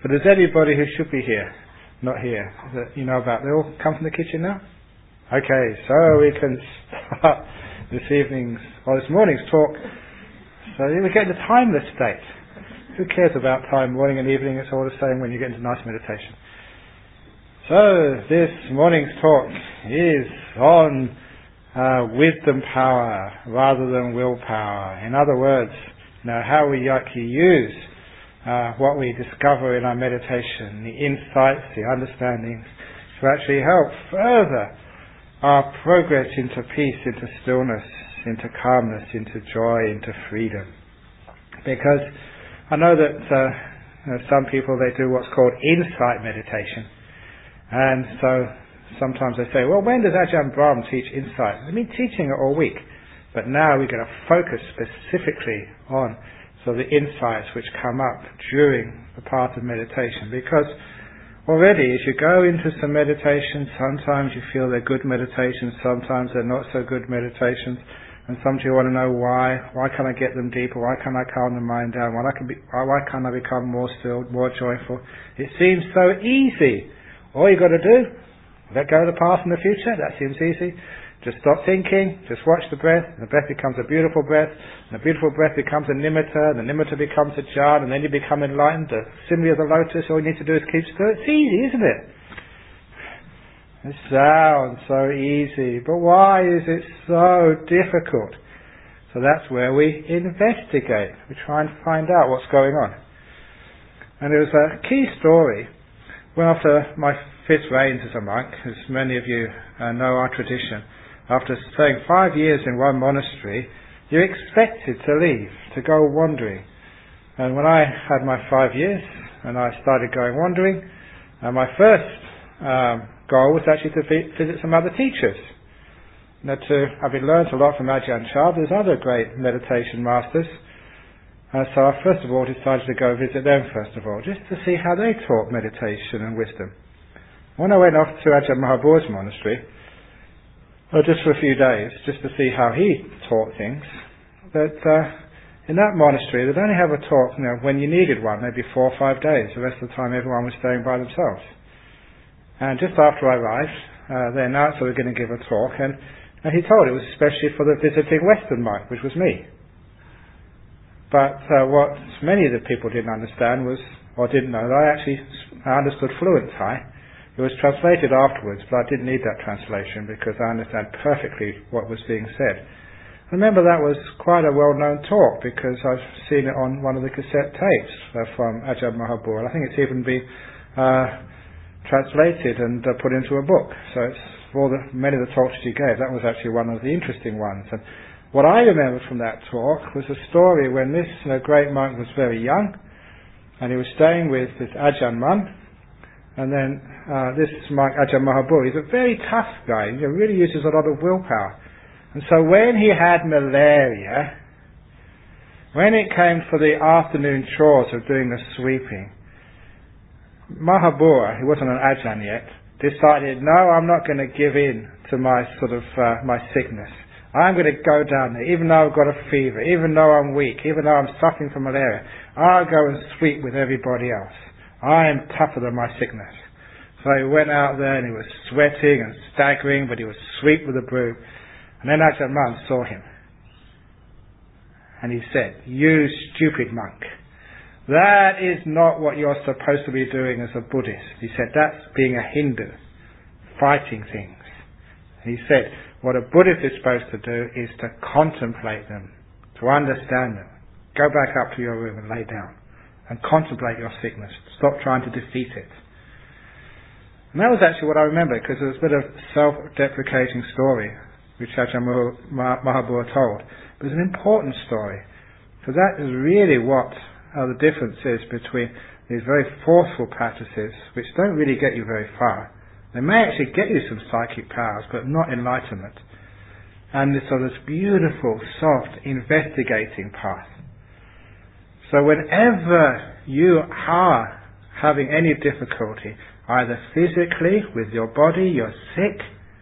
But is everybody who should be here not here? That you know about? They all come from the kitchen now? Okay, so we can start this morning's talk. So we get into timeless state. Who cares about time, morning and evening? It's all the same when you get into nice meditation. So this morning's talk is on wisdom power rather than willpower. In other words, how we actually use what we discover in our meditation, the insights, the understandings, to actually help further our progress into peace, into stillness, into calmness, into joy, into freedom. Because I know that some people, they do what's called insight meditation. And so sometimes they say, well, when does Ajahn Brahm teach insight? I've been teaching it all week. But now we're going to focus specifically on the insights which come up during the part of meditation. Because already as you go into some meditation, sometimes you feel they're good meditations, sometimes they're not so good meditations. And sometimes you want to know why. Why can't I get them deeper? Why can't I calm the mind down? Why can't I become more still, more joyful? It seems so easy. All you got to do, let go of the past and the future. That seems easy. Just stop thinking, just watch the breath, and the breath becomes a beautiful breath, and the beautiful breath becomes a nimitta, and the nimitta becomes a jhana, and then you become enlightened, the simile of the lotus. All you need to do is keep still. It's easy, isn't it? It sounds so easy, but why is it so difficult? So that's where we investigate. We try and find out what's going on. And there was a key story. Well, after my 5th reigns as a monk, as many of you know our tradition, after staying 5 years in one monastery, you're expected to leave, to go wandering. And when I had my 5 years and I started going wandering, my first goal was actually to visit some other teachers. Having learned a lot from Ajahn Chah, there's other great meditation masters. So I first of all decided to go visit them first of all, just to see how they taught meditation and wisdom. When I went off to Ajahn Mahabhu's monastery, just for a few days, just to see how he taught things, that in that monastery they'd only have a talk when you needed one, maybe 4 or 5 days. The rest of the time everyone was staying by themselves. And just after I arrived, they announced they were going to give a talk, and he told it was especially for the visiting Western monk, which was me. But what many of the people didn't understand was, or didn't know, that I understood fluent Thai. It was translated afterwards, but I didn't need that translation because I understand perfectly what was being said. Remember, that was quite a well-known talk because I've seen it on one of the cassette tapes from Ajahn Mahabhu. I think it's even been translated and put into a book. So it's many of the talks she gave, that was actually one of the interesting ones. And what I remember from that talk was a story when this great monk was very young, and he was staying with this Ajahn Mun. And then this monk, Ajahn Mahabhu, he's a very tough guy. He really uses a lot of willpower. And so when he had malaria, when it came for the afternoon chores of doing the sweeping, Mahabhu, he wasn't an Ajahn yet, decided, no, I'm not going to give in to my my sickness. I'm going to go down there, even though I've got a fever, even though I'm weak, even though I'm suffering from malaria. I'll go and sweep with everybody else. I am tougher than my sickness. So he went out there and he was sweating and staggering, but he was sweet with a broom. And then Ajahn Mun saw him. And he said, you stupid monk, that is not what you're supposed to be doing as a Buddhist. He said, that's being a Hindu, fighting things. And he said, what a Buddhist is supposed to do is to contemplate them, to understand them. Go back up to your room and lay down and contemplate your sickness. Stop trying to defeat it. And that was actually what I remember, because it was a bit of self-deprecating story which Ajahn Mahabhu told. But it's an important story, because that is really what the difference is between these very forceful practices, which don't really get you very far. They may actually get you some psychic powers, but not enlightenment. And this beautiful, soft, investigating path. So whenever you are having any difficulty, either physically with your body, you're sick,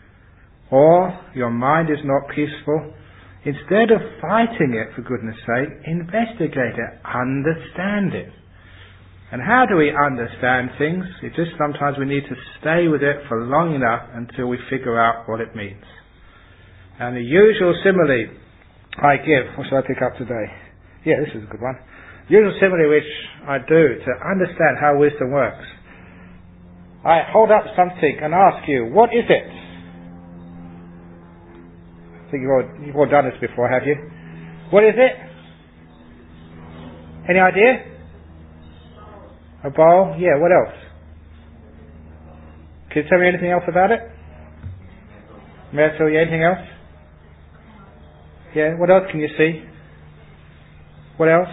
or your mind is not peaceful, instead of fighting it, for goodness sake, investigate it, understand it. And how do we understand things? It's just sometimes we need to stay with it for long enough until we figure out what it means. And the usual simile I give, what shall I pick up today? Yeah, this is a good one. Usual simile which I do to understand how wisdom works. I hold up something and ask you, what is it? I think you've all done this before, have you? What is it? Any idea? A bowl? Yeah, what else? Can you tell me anything else about it? Metal, yeah, anything else? Yeah, what else can you see? What else?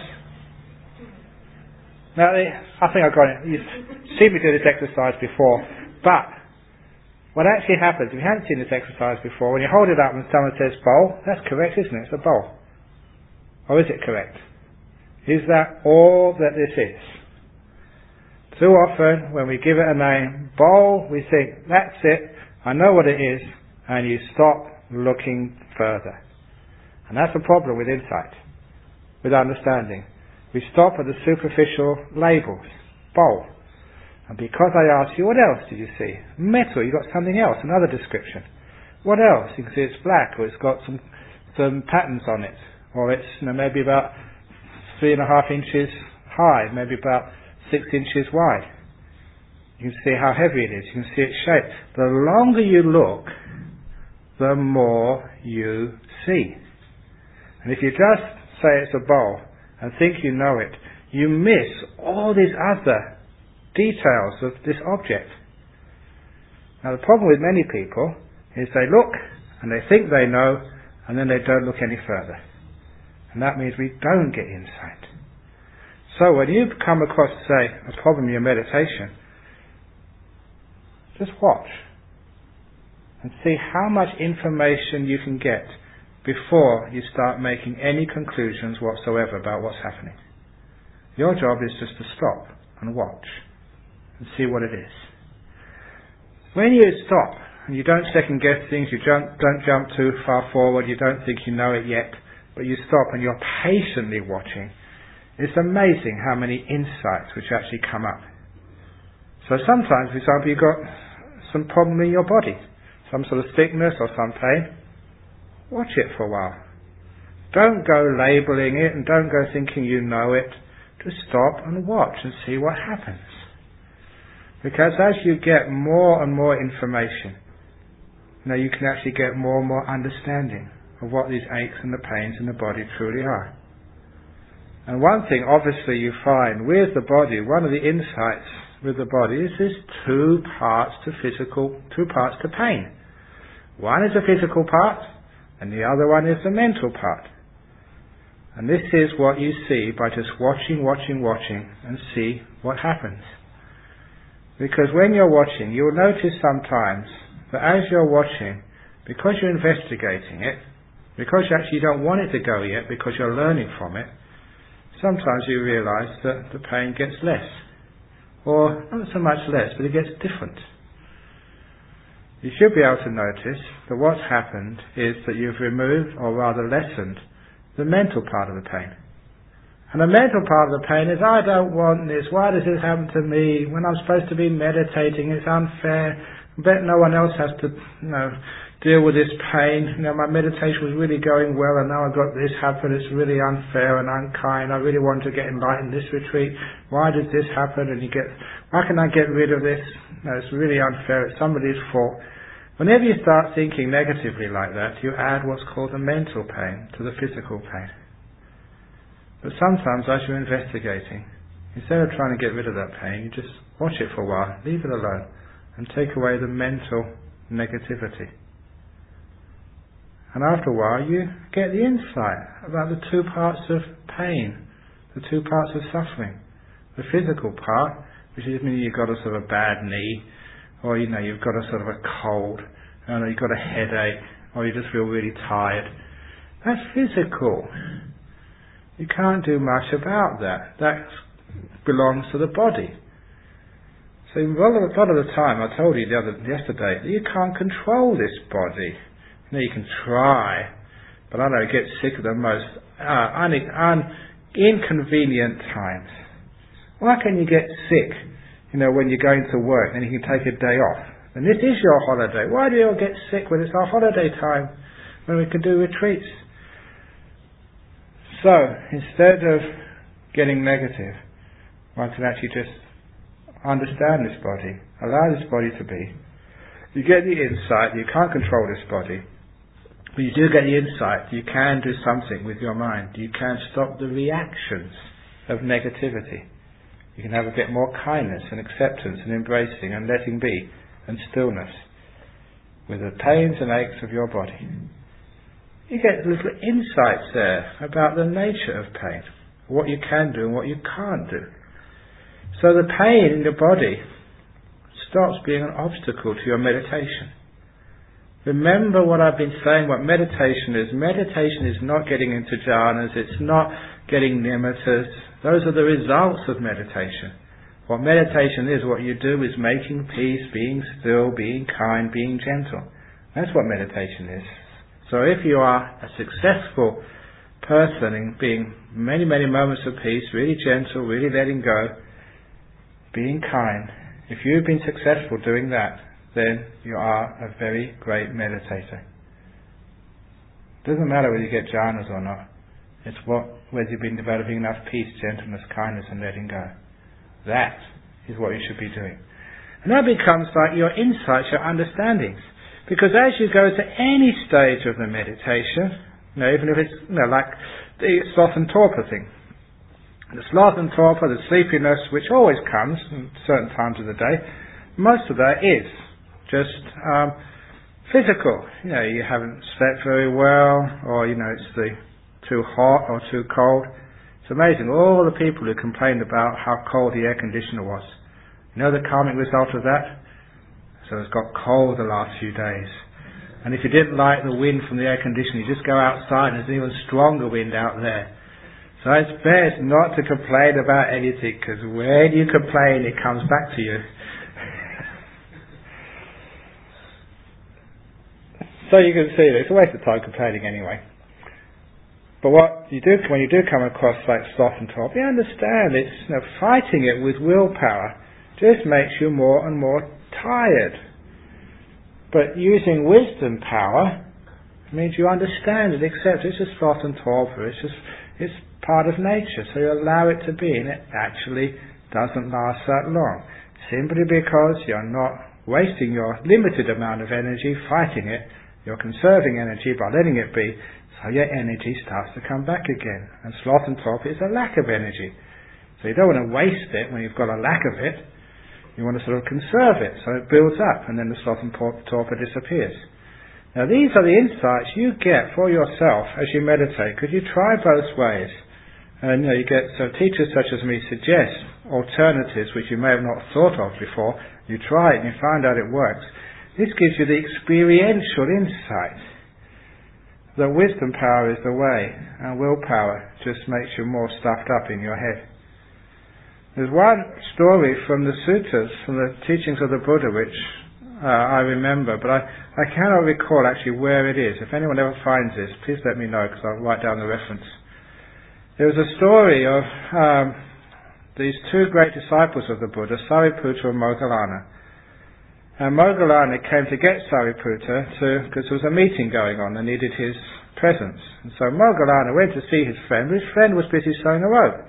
Now, I think I've got it. You've seen me do this exercise before, but what actually happens, if you haven't seen this exercise before, when you hold it up and someone says bowl, that's correct, isn't it? It's a bowl. Or is it correct? Is that all that this is? Too often, when we give it a name, bowl, we think, that's it, I know what it is, and you stop looking further. And that's a problem with insight, with understanding. We stop at the superficial labels. Bowl. And because I ask you, what else did you see? Metal, you got something else, another description. What else? You can see it's black, or it's got some patterns on it, or it's maybe about 3.5 inches high, maybe about 6 inches wide. You can see how heavy it is. You can see its shape. The longer you look, the more you see. And if you just say it's a bowl and think you know it, you miss all these other details of this object. Now the problem with many people is they look and they think they know, and then they don't look any further. And that means we don't get insight. So when you come across, say, a problem in your meditation, just watch and see how much information you can get before you start making any conclusions whatsoever about what's happening. Your job is just to stop and watch and see what it is. When you stop and you don't second guess things, you don't jump too far forward, you don't think you know it yet, but you stop and you're patiently watching, it's amazing how many insights which actually come up. So sometimes, for example, you've got some problem in your body, some sort of sickness or some pain. Watch it for a while. Don't go labelling it and don't go thinking you know it. Just stop and watch and see what happens. Because as you get more and more information, you can actually get more and more understanding of what these aches and the pains in the body truly are. And one thing obviously you find with the body, one of the insights with the body is there's two parts to pain. One is the physical part, and the other one is the mental part. And this is what you see by just watching, and see what happens. Because when you're watching, you'll notice sometimes that as you're watching, because you're investigating it, because you actually don't want it to go yet, because you're learning from it, sometimes you realise that the pain gets less. Or not so much less, but it gets different. You should be able to notice that what's happened is that you've removed, or rather lessened, the mental part of the pain. And the mental part of the pain is, I don't want this, why does this happen to me? When I'm supposed to be meditating, it's unfair. I bet no one else has to deal with this pain. My meditation was really going well, and now I've got this happen. It's really unfair and unkind. I really want to get enlightened this retreat. Why did this happen? And why can I get rid of this? It's really unfair. It's somebody's fault. Whenever you start thinking negatively like that, you add what's called the mental pain to the physical pain. But sometimes as you're investigating, instead of trying to get rid of that pain, you just watch it for a while, leave it alone, and take away the mental negativity. And after a while you get the insight about the two parts of pain, the two parts of suffering. The physical part, which is meaning you've got a sort of bad knee, or you've got a sort of a cold, or you've got a headache, or you just feel really tired. That's physical. You can't do much about that. That belongs to the body. So a lot of the time, I told you yesterday, that you can't control this body. You can try, but it gets sick at the most inconvenient times. Why can you get sick, when you're going to work, and you can take a day off? And this is your holiday. Why do you all get sick when it's our holiday time, when we can do retreats? So, instead of getting negative, one can actually just understand this body, allow this body to be. You get the insight that you can't control this body, but you do get the insight that you can do something with your mind. You can stop the reactions of negativity. You can have a bit more kindness and acceptance and embracing and letting be and stillness with the pains and aches of your body. You get little insights there about the nature of pain, what you can do and what you can't do. So the pain in your body stops being an obstacle to your meditation. Remember what I've been saying, what meditation is. Meditation is not getting into jhanas, it's not getting nimittas. Those are the results of meditation. What meditation is, what you do is making peace, being still, being kind, being gentle. That's what meditation is. So if you are a successful person in being many, many moments of peace, really gentle, really letting go, being kind, if you've been successful doing that, then you are a very great meditator. It doesn't matter whether you get jhanas or not. It's whether you've been developing enough peace, gentleness, kindness and letting go. That is what you should be doing. And that becomes like your insights, your understandings. Because as you go to any stage of the meditation, even if it's like the sloth and torpor thing. The sloth and torpor, the sleepiness, which always comes at certain times of the day, most of that is just physical. You haven't slept very well, or it's too hot or too cold. It's amazing, all the people who complained about how cold the air conditioner was. The karmic result of that? So it's got cold the last few days. And if you didn't like the wind from the air conditioner, you just go outside and there's an even stronger wind out there. So it's best not to complain about anything, because when you complain it comes back to you. So you can see that it's a waste of time complaining anyway. But what you do, when you do come across like sloth and torpor, you understand it's fighting it with willpower just makes you more and more tired. But using wisdom power means you understand and accept it's just sloth and torpor. It's part of nature, so you allow it to be, and it actually doesn't last that long. Simply because you're not wasting your limited amount of energy fighting it, you're conserving energy by letting it be, so your energy starts to come back again. And sloth and torpor is a lack of energy. So you don't want to waste it when you've got a lack of it. You want to sort of conserve it, so it builds up, and then the sloth and torpor disappears. Now these are the insights you get for yourself as you meditate, because you try both ways. And you get teachers such as me suggest alternatives which you may have not thought of before. You try it and you find out it works. This gives you the experiential insight that wisdom power is the way, and willpower just makes you more stuffed up in your head. There's one story from the suttas, from the teachings of the Buddha, which I remember, but I cannot recall actually where it is. If anyone ever finds this, please let me know, because I'll write down the reference. There was a story of these two great disciples of the Buddha, Sariputta and Moggallana. And Moggallana came to get Sariputta because there was a meeting going on and needed his presence. And so Moggallana went to see his friend, but his friend was busy sewing a robe.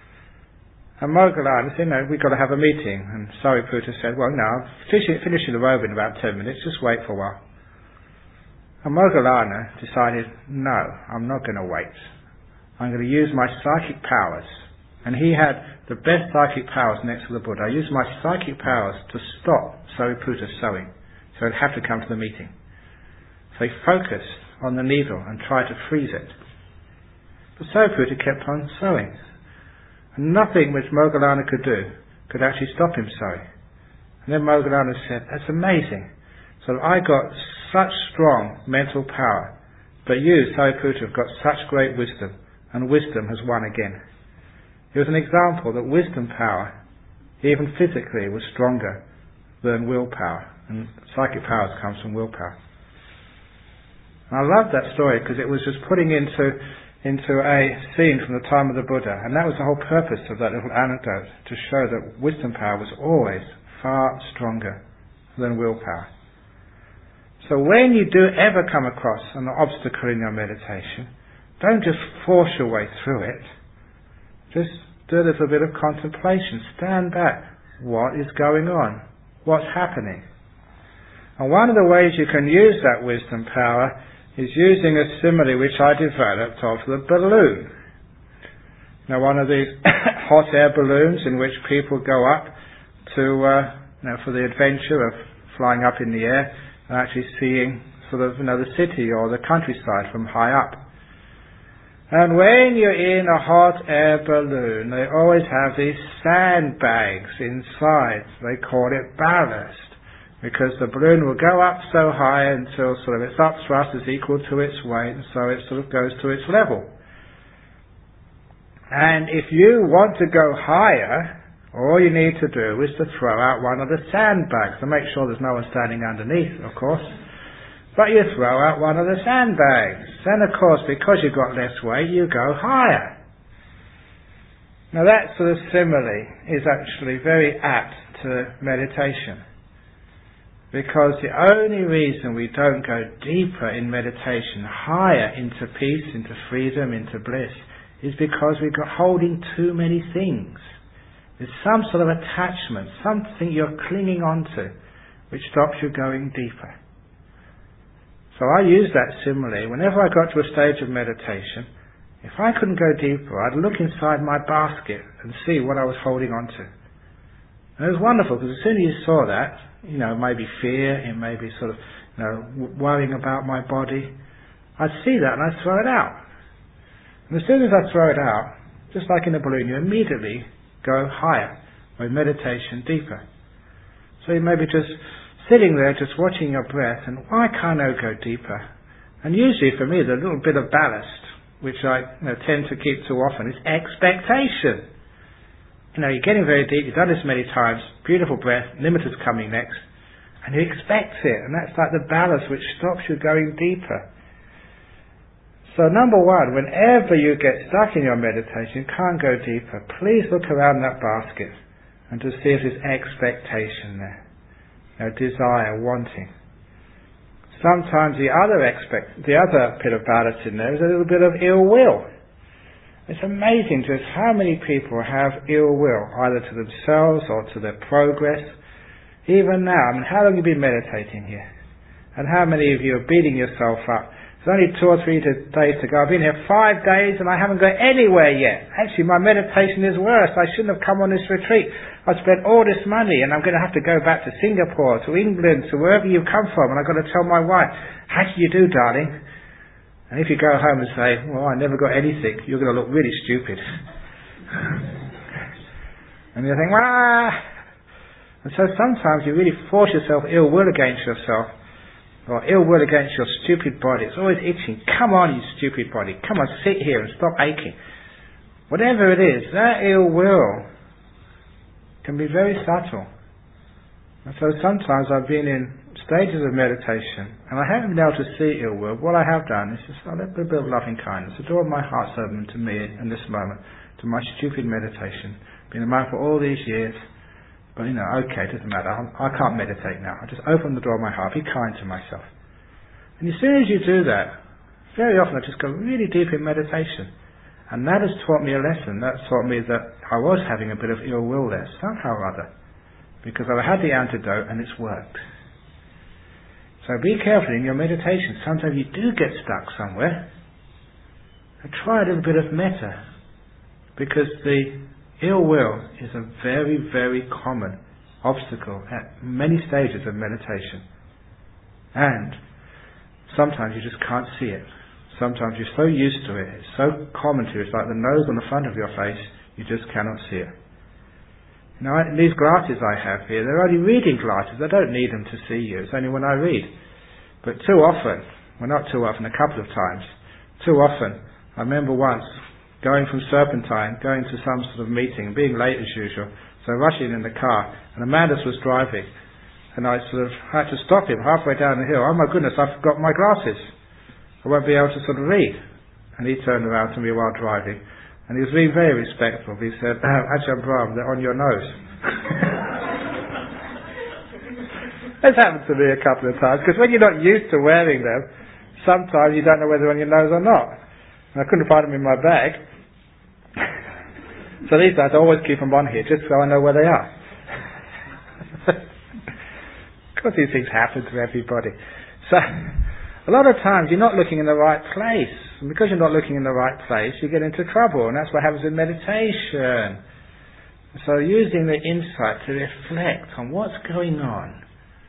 And Moggallana said, we've got to have a meeting. And Sariputta said, well, no, I'm finishing the robe in about 10 minutes, just wait for a while. And Moggallana decided, no, I'm not going to wait. I'm going to use my psychic powers. And he had the best psychic powers next to the Buddha. I used my psychic powers to stop Sariputta sewing, so he'd have to come to the meeting. So he focused on the needle and tried to freeze it. But Sariputta kept on sewing. And nothing which Moggallana could do could actually stop him sewing. And then Moggallana said, that's amazing. So I got such strong mental power, but you, Sariputta, have got such great wisdom, and wisdom has won again. It was an example that wisdom power, even physically, was stronger than willpower. And psychic powers comes from willpower. And I love that story because it was just putting into into a scene from the time of the Buddha, and that was the whole purpose of that little anecdote, to show that wisdom power was always far stronger than willpower. So when you do ever come across an obstacle in your meditation, don't just force your way through it. Just do a little bit of contemplation. Stand back. What is going on? What's happening? And one of the ways you can use that wisdom power is using a simile which I developed of the balloon. Now, one of these hot air balloons in which people go up to, for the adventure of flying up in the air and actually seeing the city or the countryside from high up. And when you're in a hot air balloon, they always have these sandbags inside. They call it ballast, because the balloon will go up so high until its upthrust is equal to its weight, and so it goes to its level. And if you want to go higher, all you need to do is to throw out one of the sandbags, and make sure there's no one standing underneath, of course. But you throw out one of the sandbags. Then, of course, because you've got less weight, you go higher. Now that sort of simile is actually very apt to meditation. Because the only reason we don't go deeper in meditation, higher into peace, into freedom, into bliss, is because we've got holding too many things. There's some sort of attachment, something you're clinging onto, which stops you going deeper. So I use that simile. Whenever I got to a stage of meditation, if I couldn't go deeper, I'd look inside my basket and see what I was holding on to. And it was wonderful, because as soon as you saw that, maybe fear, it may be worrying about my body, I'd see that and I'd throw it out. And as soon as I throw it out, just like in a balloon, you immediately go higher, with meditation deeper. So you may be just sitting there, just watching your breath, and why can't I go deeper? And usually for me, the little bit of ballast, which I tend to keep too often, is expectation. You're getting very deep, you've done this many times, beautiful breath, limiters coming next, and you expect it, and that's like the ballast which stops you going deeper. So number one, whenever you get stuck in your meditation, you can't go deeper, please look around that basket and to see if there's expectation there. Desire, wanting. Sometimes the other bit of ballast in there is a little bit of ill will. It's amazing just how many people have ill will, either to themselves or to their progress. Even now, how long have you been meditating here? And how many of you are beating yourself up? There's only 2 or 3 days to go. I've been here 5 days and I haven't got anywhere yet. Actually, my meditation is worse. I shouldn't have come on this retreat. I've spent all this money and I'm going to have to go back to Singapore, to England, to wherever you've come from, and I've got to tell my wife, how do you do, darling? And if you go home and say, well, I never got anything, you're going to look really stupid. And you think, And so sometimes you really force yourself ill will against yourself, or ill will against your stupid body. It's always itching. Come on, you stupid body. Come on, sit here and stop aching. Whatever it is, that ill will can be very subtle. And so sometimes I've been in stages of meditation and I haven't been able to see ill will. What I have done is just a little bit of loving kindness. The door of my heart's open to me in this moment, to my stupid meditation. Been a monk for all these years. But okay, it doesn't matter. I can't meditate now. I just open the door of my heart, be kind to myself. And as soon as you do that, very often I just go really deep in meditation. And that has taught me a lesson. That's taught me that I was having a bit of ill will there, somehow or other. Because I had the antidote and it's worked. So be careful in your meditation. Sometimes you do get stuck somewhere. And try a little bit of metta. Because the ill will is a very, very common obstacle at many stages of meditation. And sometimes you just can't see it. Sometimes you're so used to it, it's so common to you, it's like the nose on the front of your face, you just cannot see it. These glasses I have here, they're only reading glasses, I don't need them to see you, it's only when I read. But too often, well not too often, a couple of times, too often, I remember once, going from Serpentine, going to some sort of meeting, being late as usual, so rushing in the car, and Amandus was driving, and I sort of had to stop him halfway down the hill. Oh my goodness, I forgot my glasses. I won't be able to sort of read. And he turned around to me while driving, and he was being very respectful. He said, Ajahn Brahm, they're on your nose. This happened to me a couple of times, because when you're not used to wearing them, sometimes you don't know whether they're on your nose or not. And I couldn't find them in my bag. So these days I always keep them on here, just so I know where they are. Of course these things happen to everybody. So, a lot of times you're not looking in the right place. And because you're not looking in the right place, you get into trouble. And that's what happens in meditation. So using the insight to reflect on what's going on.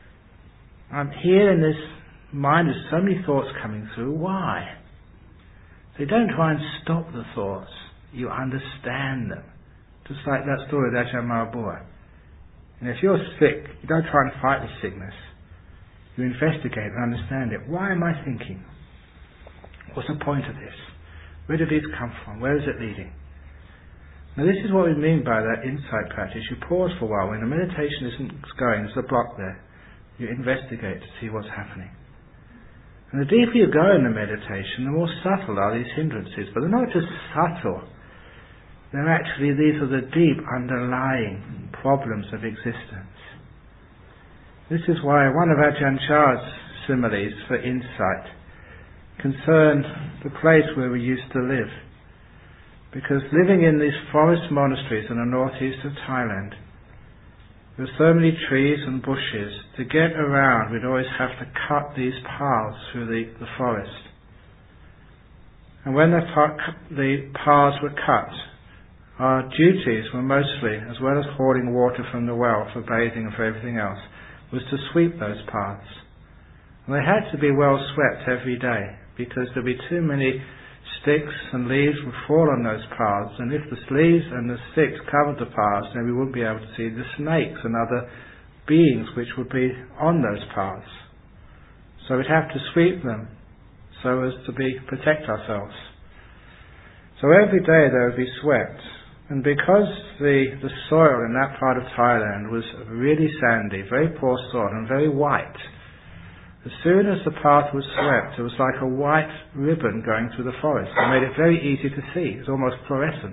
I'm here in this mind, there's so many thoughts coming through. Why? So you don't try and stop the thoughts. You understand them. Just like that story of Ajahn Mahapujana. And if you're sick, you don't try and fight the sickness. You investigate and understand it. Why am I thinking? What's the point of this? Where did this come from? Where is it leading? Now this is what we mean by that insight practice. You pause for a while. When the meditation isn't going, there's a block there. You investigate to see what's happening. And the deeper you go in the meditation, the more subtle are these hindrances. But they're not just subtle. They're actually, these are the deep underlying problems of existence. This is why one of Ajahn Chah's similes for insight concerned the place where we used to live. Because living in these forest monasteries in the northeast of Thailand, there were so many trees and bushes. To get around, we'd always have to cut these paths through the forest. And when the paths were cut, our duties were mostly, as well as hauling water from the well for bathing and for everything else, was to sweep those paths. And they had to be well swept every day, because there'd be too many sticks and leaves would fall on those paths, and if the leaves and the sticks covered the paths, then we wouldn't be able to see the snakes and other beings which would be on those paths. So we'd have to sweep them so as to protect ourselves. So every day they would be swept, and because the soil in that part of Thailand was really sandy, very poor soil and very white, as soon as the path was swept, it was like a white ribbon going through the forest. It made it very easy to see. It was almost fluorescent.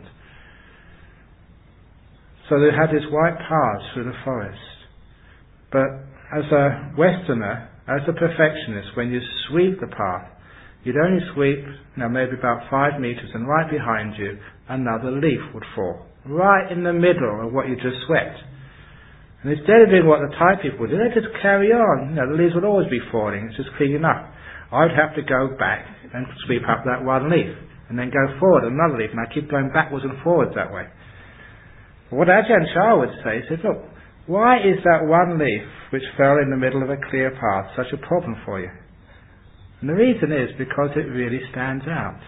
So they had this white path through the forest. But as a Westerner, as a perfectionist, when you sweep the path, you'd only sweep, maybe about 5 meters, and right behind you, another leaf would fall. Right in the middle of what you just swept. And instead of doing what the Thai people would do, they'd just carry on. The leaves would always be falling. It's just cleaning up. I'd have to go back and sweep up that one leaf, and then go forward another leaf, and I keep going backwards and forwards that way. But what Ajahn Chah would say, he said, look, why is that one leaf which fell in the middle of a clear path such a problem for you? And the reason is because it really stands out.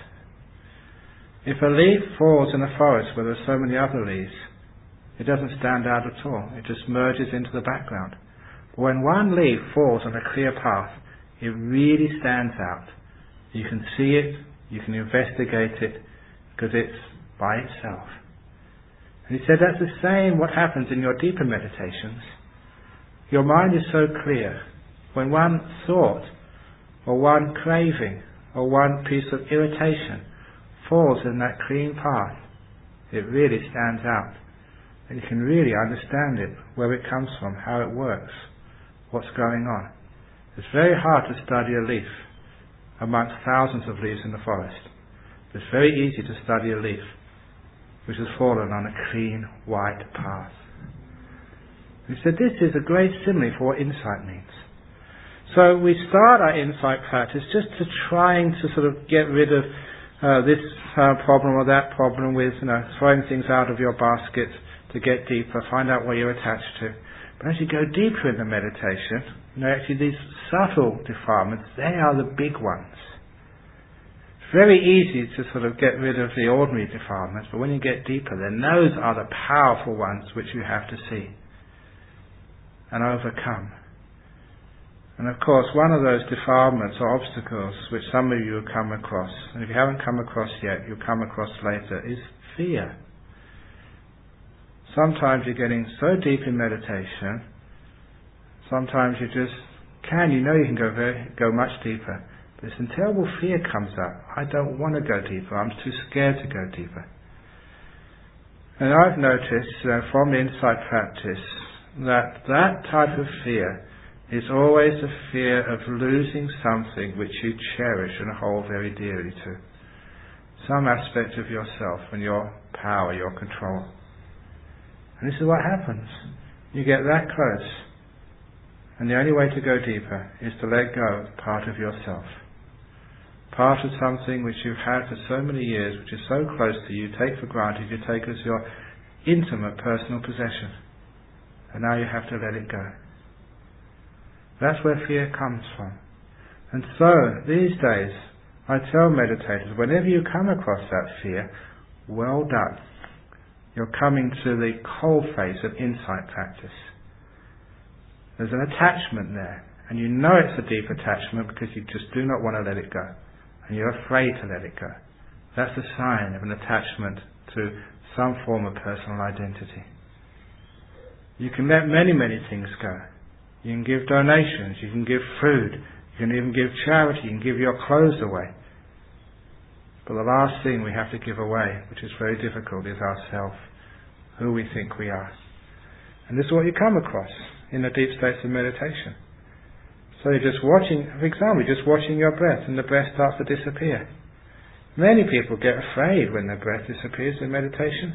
If a leaf falls in a forest where there's so many other leaves, it doesn't stand out at all. It just merges into the background. But when one leaf falls on a clear path, it really stands out. You can see it, you can investigate it, because it's by itself. And he said that's the same what happens in your deeper meditations. Your mind is so clear. When one thought, or one craving, or one piece of irritation falls in that clean path, it really stands out. And you can really understand it, where it comes from, how it works, what's going on. It's very hard to study a leaf amongst thousands of leaves in the forest. It's very easy to study a leaf which has fallen on a clean, white path. He said this is a great simile for what insight means. So we start our insight practice just to trying to sort of get rid of this problem or that problem with throwing things out of your basket to get deeper, find out what you're attached to. But as you go deeper in the meditation, actually these subtle defilements, they are the big ones. It's very easy to sort of get rid of the ordinary defilements, but when you get deeper, then those are the powerful ones which you have to see and overcome. And of course, one of those defilements or obstacles which some of you have come across, and if you haven't come across yet, you'll come across later, is fear. Sometimes you're getting so deep in meditation, sometimes you just you can go much deeper, But this terrible fear comes up. I don't want to go deeper. I'm too scared to go deeper. And I've noticed from the insight practice that type of fear is always a fear of losing something which you cherish and hold very dearly to. Some aspect of yourself and your power, your control. And this is what happens. You get that close. And the only way to go deeper is to let go of part of yourself. Part of something which you've had for so many years, which is so close to you, take for granted, you take as your intimate personal possession. And now you have to let it go. That's where fear comes from. And so, these days, I tell meditators, whenever you come across that fear, well done. You're coming to the cold face of insight practice. There's an attachment there, and you know it's a deep attachment because you just do not want to let it go. And you're afraid to let it go. That's a sign of an attachment to some form of personal identity. You can let many, many things go. You can give donations, you can give food, you can even give charity, you can give your clothes away. But the last thing we have to give away, which is very difficult, is ourself, who we think we are. And this is what you come across in the deep states of meditation. So you're just watching, for example, just watching your breath, and the breath starts to disappear. Many people get afraid when their breath disappears in meditation.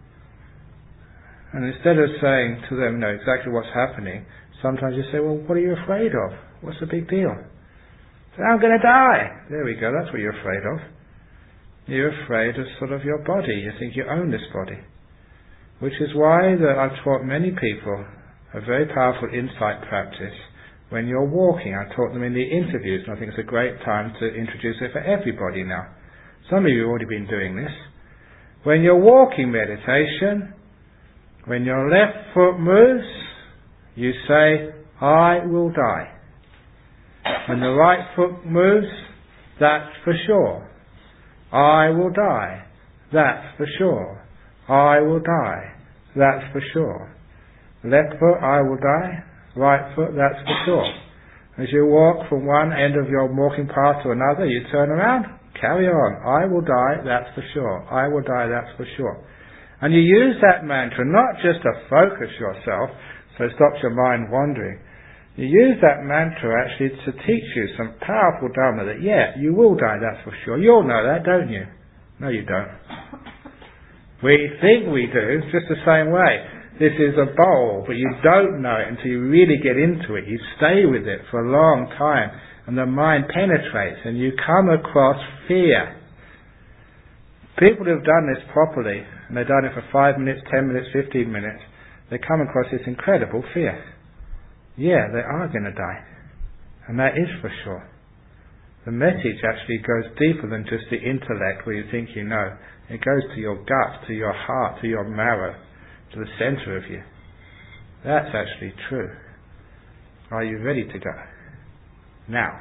And instead of saying to them, no, exactly what's happening, sometimes you say, well, what are you afraid of? What's the big deal? Say, I'm going to die. There we go, that's what you're afraid of. You're afraid of sort of your body. You think you own this body. Which is why that I've taught many people a very powerful insight practice. When you're walking, I taught them in the interviews, and I think it's a great time to introduce it for everybody now. Some of you have already been doing this. When you're walking meditation, when your left foot moves, you say, I will die. When the right foot moves, that's for sure. I will die. That's for sure. I will die. That's for sure. Left foot, I will die. Right foot, that's for sure. As you walk from one end of your walking path to another, you turn around, carry on. I will die, that's for sure. I will die, that's for sure. And you use that mantra not just to focus yourself, so it stops your mind wandering. You use that mantra actually to teach you some powerful Dharma that, yeah, you will die, that's for sure. You all know that, don't you? No, you don't. We think we do, it's just the same way. This is a bowl, but you don't know it until you really get into it. You stay with it for a long time, and the mind penetrates, and you come across fear. People who have done this properly, and they've done it for 5 minutes, 10 minutes, 15 minutes, they come across this incredible fear. Yeah, they are going to die. And that is for sure. The message actually goes deeper than just the intellect where you think you know. It goes to your gut, to your heart, to your marrow, to the center of you. That's actually true. Are you ready to go? Now.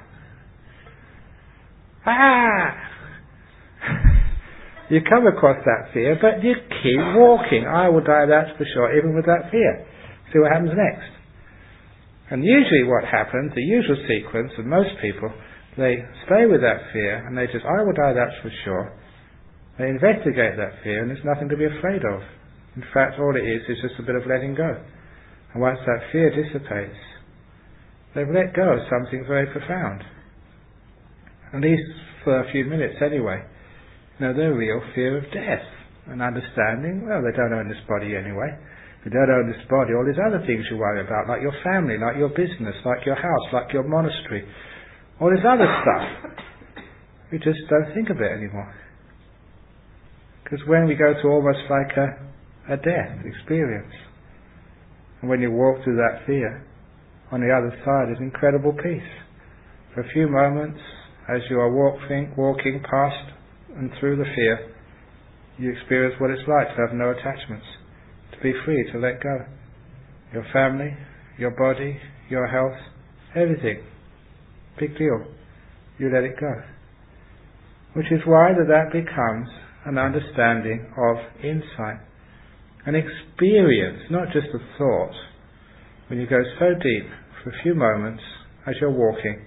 You come across that fear, but you keep walking. I will die, that's for sure, even with that fear. See what happens next. And usually what happens, the usual sequence of most people, they stay with that fear, and they just, I will die, that's for sure. They investigate that fear, and there's nothing to be afraid of. In fact, all it is just a bit of letting go. And once that fear dissipates, they've let go of something very profound. At least for a few minutes anyway. You know, their real fear of death. And understanding, well, they don't own this body anyway. If you don't own this body, all these other things you worry about, like your family, like your business, like your house, like your monastery, all this other stuff, you just don't think of it anymore. Because when we go to almost like a death experience, and when you walk through that fear, on the other side is incredible peace. For a few moments, as you are walking past and through the fear, you experience what it's like to have no attachments, to be free, to let go. Your family, your body, your health, everything. Big deal. You let it go. Which is why that becomes an understanding of insight. An experience, not just a thought. When you go so deep, for a few moments, as you're walking,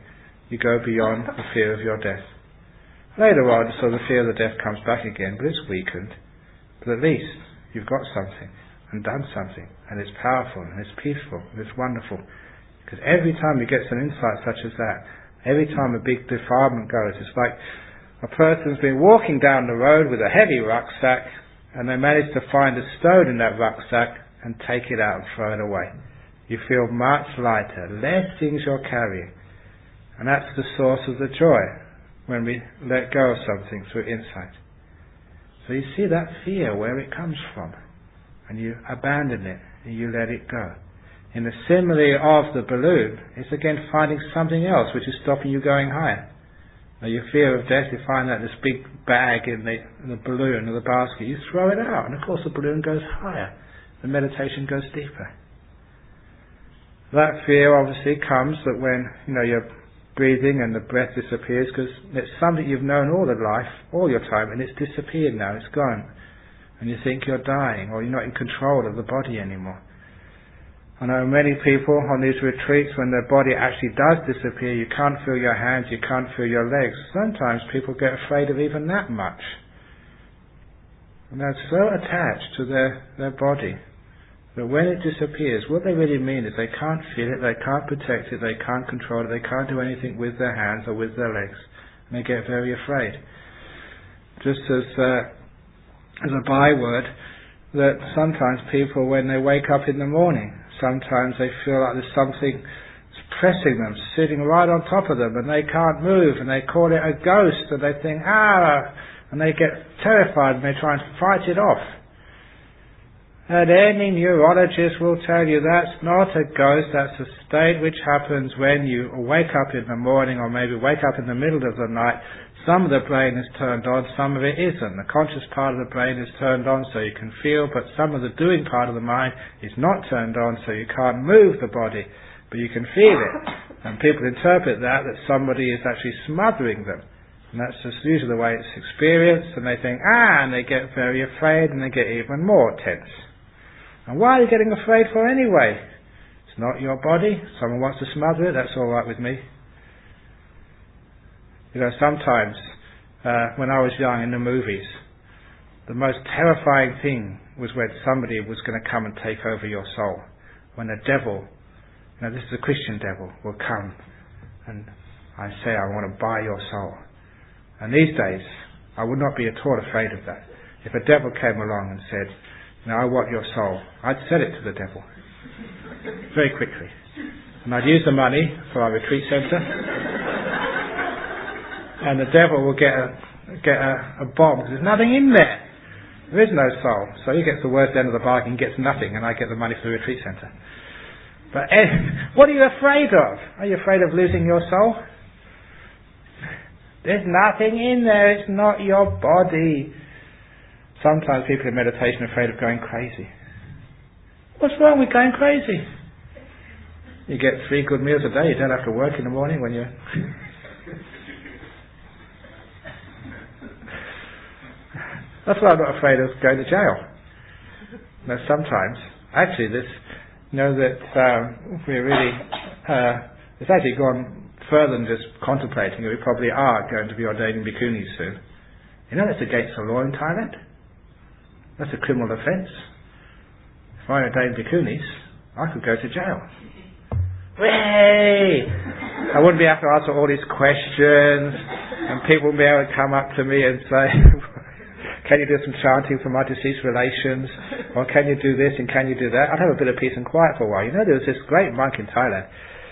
you go beyond the fear of your death. Later on, so the fear of the death comes back again, but it's weakened. But at least you've got something and done something, and it's powerful and it's peaceful and it's wonderful. Because every time you get some insight such as that, every time a big defilement goes, it's like a person's been walking down the road with a heavy rucksack, and they manage to find a stone in that rucksack and take it out and throw it away. You feel much lighter, less things you're carrying. And that's the source of the joy, when we let go of something through insight. So you see that fear, where it comes from, and you abandon it, and you let it go. In the simile of the balloon, it's again finding something else which is stopping you going higher. Now your fear of death, you find that this big bag in the balloon or the basket, you throw it out, and of course the balloon goes higher. The meditation goes deeper. That fear obviously comes that when you're breathing and the breath disappears, because it's something you've known all of life, all your time, and it's disappeared now, it's gone. And you think you're dying, or you're not in control of the body anymore. I know many people on these retreats, when their body actually does disappear, you can't feel your hands, you can't feel your legs. Sometimes people get afraid of even that much. And they're so attached to their body that when it disappears, what they really mean is they can't feel it, they can't protect it, they can't control it, they can't do anything with their hands or with their legs. And they get very afraid. Just as a byword, that sometimes people, when they wake up in the morning, sometimes they feel like there's something pressing them, sitting right on top of them, and they can't move, and they call it a ghost, and they think, and they get terrified, and they try and fight it off. And any neurologist will tell you that's not a ghost, that's a state which happens when you wake up in the morning, or maybe wake up in the middle of the night. Some of the brain is turned on, some of it isn't. The conscious part of the brain is turned on so you can feel, but some of the doing part of the mind is not turned on so you can't move the body, but you can feel it. And people interpret that somebody is actually smothering them. And that's just usually the way it's experienced, and they think, and they get very afraid, and they get even more tense. And why are you getting afraid for anyway? It's not your body. Someone wants to smother it, that's all right with me. Sometimes when I was young in the movies, the most terrifying thing was when somebody was going to come and take over your soul. When the devil, this is a Christian devil, will come and I say, I want to buy your soul. And these days, I would not be at all afraid of that. If a devil came along and said, I want your soul, I'd sell it to the devil very quickly. And I'd use the money for our retreat centre. And the devil will get a bomb because there's nothing in there. There is no soul. So he gets the worst end of the bargain, gets nothing, and I get the money for the retreat centre. But what are you afraid of? Are you afraid of losing your soul? There's nothing in there. It's not your body. Sometimes people in meditation are afraid of going crazy. What's wrong with going crazy? You get 3 good meals a day. You don't have to work in the morning when you're... That's why I'm not afraid of going to jail. Sometimes, actually, we're really, it's actually gone further than just contemplating it. We probably are going to be ordaining bhikkhunis soon. That's against the law in Thailand. That's a criminal offence. If I ordained bhikkhunis, I could go to jail. Way! I wouldn't be able to answer all these questions, and people would be able to come up to me and say, can you do some chanting for my deceased relations? Or can you do this and can you do that? I'd have a bit of peace and quiet for a while. There was this great monk in Thailand.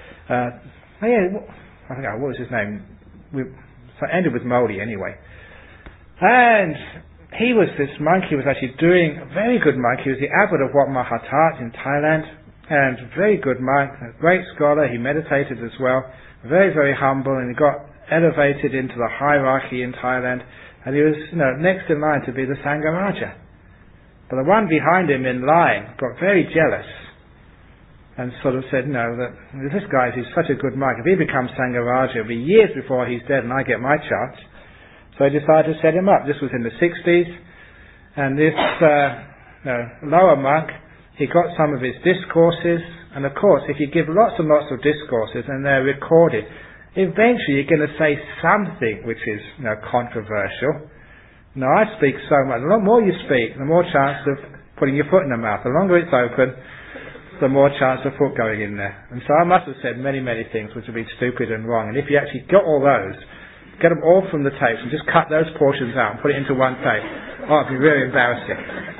I forgot, what was his name? So it ended with Modi anyway. And he was this monk, he was actually doing a very good monk. He was the abbot of Wat Mahathat in Thailand. And very good monk, a great scholar. He meditated as well. Very, very humble, and he got elevated into the hierarchy in Thailand. And he was, next in line to be the Sangha-Raja. But the one behind him in line got very jealous and sort of said, that this guy, he's such a good monk. If he becomes Sangha-Raja, it'll be years before he's dead and I get my chance. So he decided to set him up. This was in the 60s. And this lower monk, he got some of his discourses. And of course, if you give lots and lots of discourses and they're recorded, eventually you're going to say something which is, controversial. Now, I speak so much. The more you speak, the more chance of putting your foot in the mouth. The longer it's open, the more chance of foot going in there. And so I must have said many, many things which have been stupid and wrong. And if you actually got all those, get them all from the tapes and just cut those portions out and put it into one tape. Oh, it'd be really embarrassing.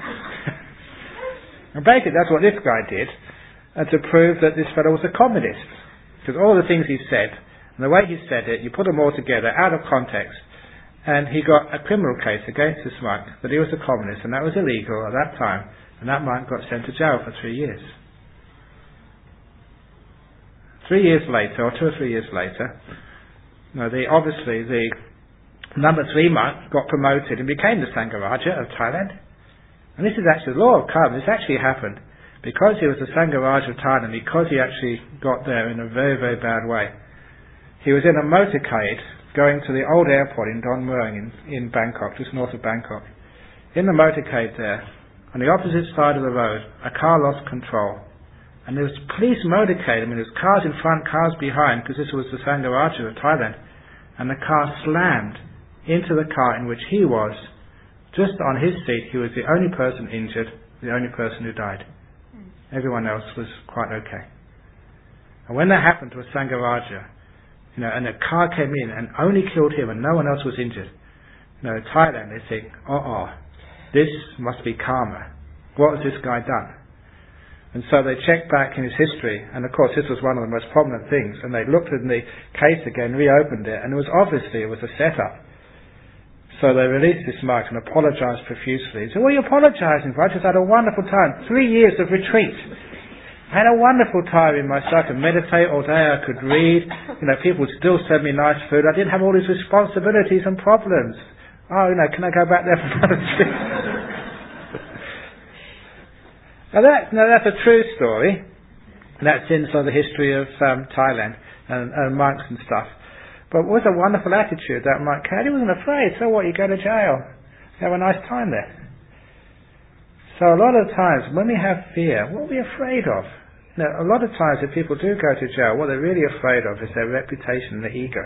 And basically that's what this guy did, to prove that this fellow was a communist. Because all the things he said, and the way he said it, you put them all together out of context, and he got a criminal case against this monk that he was a communist, and that was illegal at that time, and that monk got sent to jail for 3 years. 3 years later, or 2 or 3 years later, the number 3 monk got promoted and became the Sangharakja of Thailand. And this is actually the law of karma. This actually happened because he was the Sangharakja of Thailand, because he actually got there in a very, very bad way. He was in a motorcade going to the old airport in Don Mueang in Bangkok, just north of Bangkok. In the motorcade there, on the opposite side of the road, a car lost control. And there was police motorcade. There was cars in front, cars behind, because this was the Sangharakja of Thailand. And the car slammed into the car in which he was. Just on his seat, he was the only person injured, the only person who died. Everyone else was quite okay. And when that happened to a Sangharakja, and a car came in and only killed him and no one else was injured. In Thailand they think, this must be karma. What has this guy done? And so they checked back in his history, and of course this was one of the most prominent things, and they looked in the case again, reopened it, and it was a setup. So they released this monk and apologized profusely. He said, what are you apologizing for? I just had a wonderful time. 3 years of retreat. I had a wonderful time in myself. I could meditate all day, I could read, people would still send me nice food. I didn't have all these responsibilities and problems. Can I go back there for another trip? Now that's a true story. That's in the history of Thailand and monks and stuff. But it was a wonderful attitude that monk had. He wasn't afraid. So what, you go to jail. You have a nice time there. So a lot of times when we have fear, what are we afraid of? A lot of times if people do go to jail, what they're really afraid of is their reputation and their ego.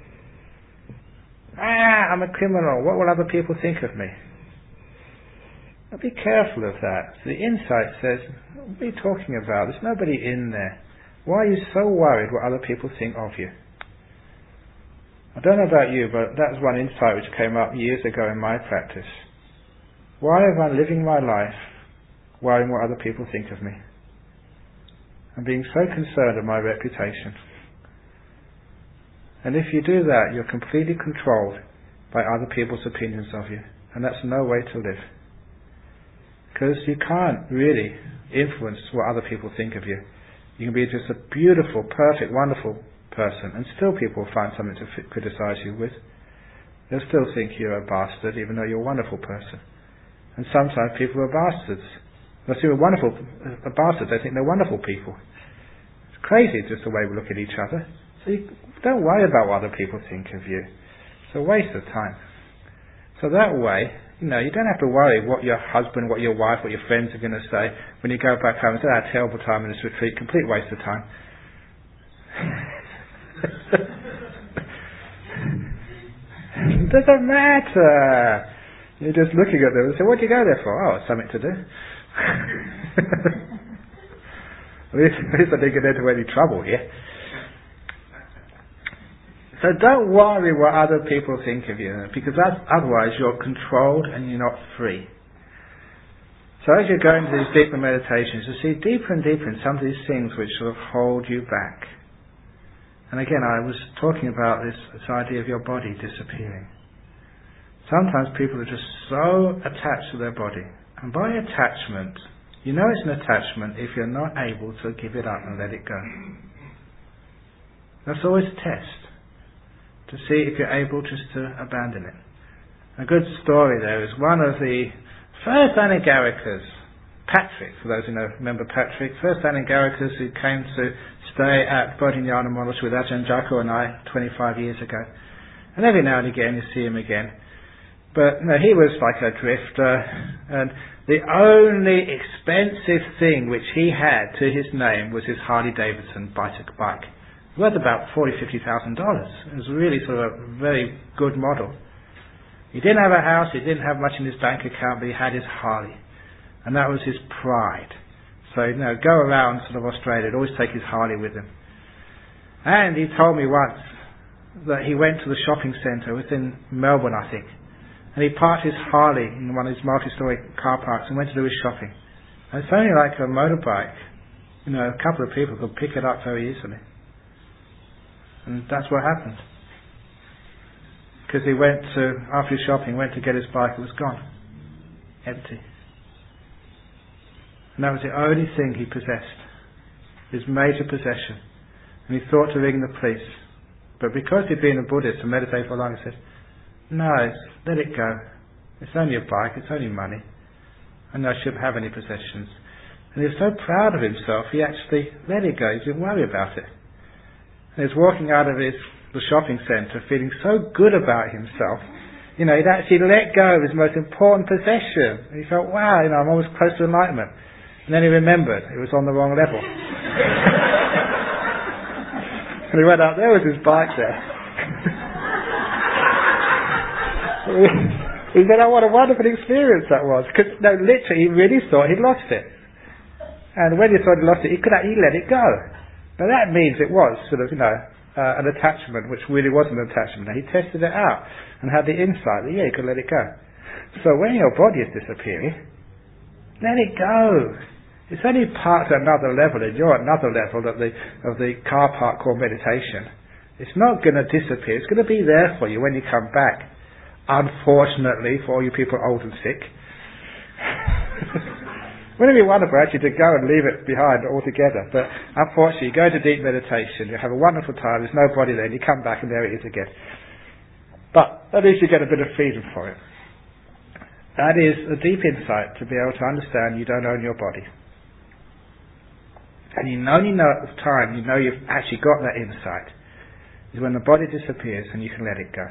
I'm a criminal. What will other people think of me? Now be careful of that. The insight says, what are you talking about? There's nobody in there. Why are you so worried what other people think of you? I don't know about you, but that was one insight which came up years ago in my practice. Why am I living my life worrying what other people think of me? I'm being so concerned of my reputation. And if you do that, you're completely controlled by other people's opinions of you. And that's no way to live. Because you can't really influence what other people think of you. You can be just a beautiful, perfect, wonderful person, and still people will find something to criticize you with. They'll still think you're a bastard, even though you're a wonderful person. And sometimes people are bastards. They'll see a bastard, they think they're wonderful people. It's crazy just the way we look at each other. So you don't worry about what other people think of you. It's a waste of time. So that way, you don't have to worry what your husband, what your wife, what your friends are going to say when you go back home and say, I had a terrible time in this retreat, complete waste of time. It doesn't matter. You're just looking at them and say, what do you go there for? Oh, it's something to do. At least I didn't get into any trouble here. So don't worry what other people think of you, because otherwise you're controlled and you're not free. So as you're going to these deeper meditations, you see deeper and deeper in some of these things which sort of hold you back. And again, I was talking about this idea of your body disappearing. Sometimes people are just so attached to their body. And by attachment, you know it's an attachment if you're not able to give it up and let it go. That's always a test, to see if you're able just to abandon it. A good story there is one of the first Anagarikas, Patrick, for those who remember Patrick, first Anagarikas who came to stay at Bodhinyana Monastery with Ajahn Jacko and I 25 years ago. And every now and again you see him again. But he was like a drifter, and the only expensive thing which he had to his name was his Harley Davidson bike. worth about $40,000-$50,000. It was really sort of a very good model. He didn't have a house, he didn't have much in his bank account, but he had his Harley. And that was his pride. So, go around sort of Australia, he'd always take his Harley with him. And he told me once that he went to the shopping centre within Melbourne, I think, and he parked his Harley in one of his multi-storey car parks and went to do his shopping. And it's only like a motorbike. A couple of people could pick it up very easily. And that's what happened. Because he went to, after his shopping, went to get his bike, it was gone. Empty. And that was the only thing he possessed. His major possession. And he thought to ring the police. But because he'd been a Buddhist and meditated for long, he said, no, let it go. It's only a bike, it's only money. And I shouldn't have any possessions. And he was so proud of himself, he actually let it go. He didn't worry about it. And he was walking out of the shopping centre feeling so good about himself. He'd actually let go of his most important possession. And he felt, wow, I'm almost close to enlightenment. And then he remembered it was on the wrong level. And he went up there with his bike there. He said, oh, what a wonderful experience that was. Because, literally, he really thought he'd lost it. And when he thought he'd lost it, he let it go. Now that means it was sort of, an attachment, which really wasn't an attachment. Now, he tested it out and had the insight that, he could let it go. So when your body is disappearing, let it go. It's only part of another level, and you're at another level of the car park called meditation. It's not going to disappear. It's going to be there for you when you come back. Unfortunately, for all you people old and sick. Wouldn't it be wonderful actually to go and leave it behind altogether? But unfortunately, you go to deep meditation, you have a wonderful time, there's nobody there, and you come back and there it is again. But at least you get a bit of freedom for it. That is a deep insight to be able to understand you don't own your body. And you only know at the time, you've actually got that insight, is when the body disappears and you can let it go.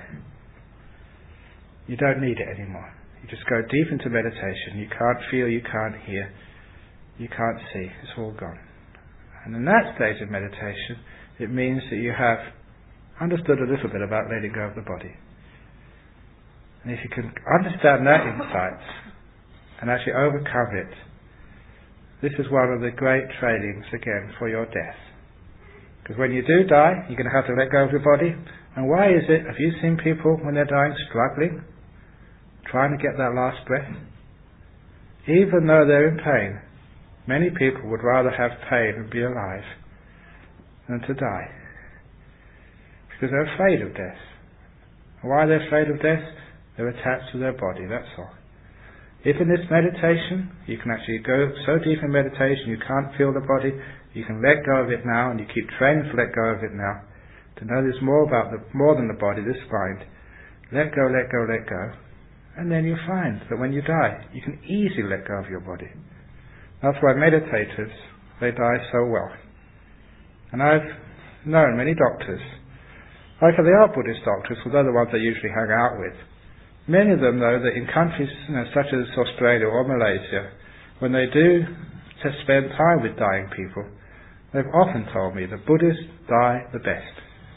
You don't need it anymore. You just go deep into meditation. You can't feel, you can't hear, you can't see. It's all gone. And in that stage of meditation, it means that you have understood a little bit about letting go of the body. And if you can understand that insight and actually overcome it, this is one of the great trainings, again, for your death. Because when you do die, you're going to have to let go of your body. And why is it, have you seen people when they're dying struggling, trying to get that last breath? Even though they're in pain, many people would rather have pain and be alive than to die. Because they're afraid of death. Why are they afraid of death? They're attached to their body, that's all. If in this meditation, you can actually go so deep in meditation you can't feel the body, you can let go of it now, and you keep training to let go of it now, to know there's more than the body, this mind. Let go, let go, let go. And then you find that when you die, you can easily let go of your body. That's why meditators, they die so well. And I've known many doctors, like they are Buddhist doctors, because they're the ones I usually hang out with. Many of them, though, that in countries such as Australia or Malaysia, when they do just spend time with dying people, they've often told me the Buddhists die the best.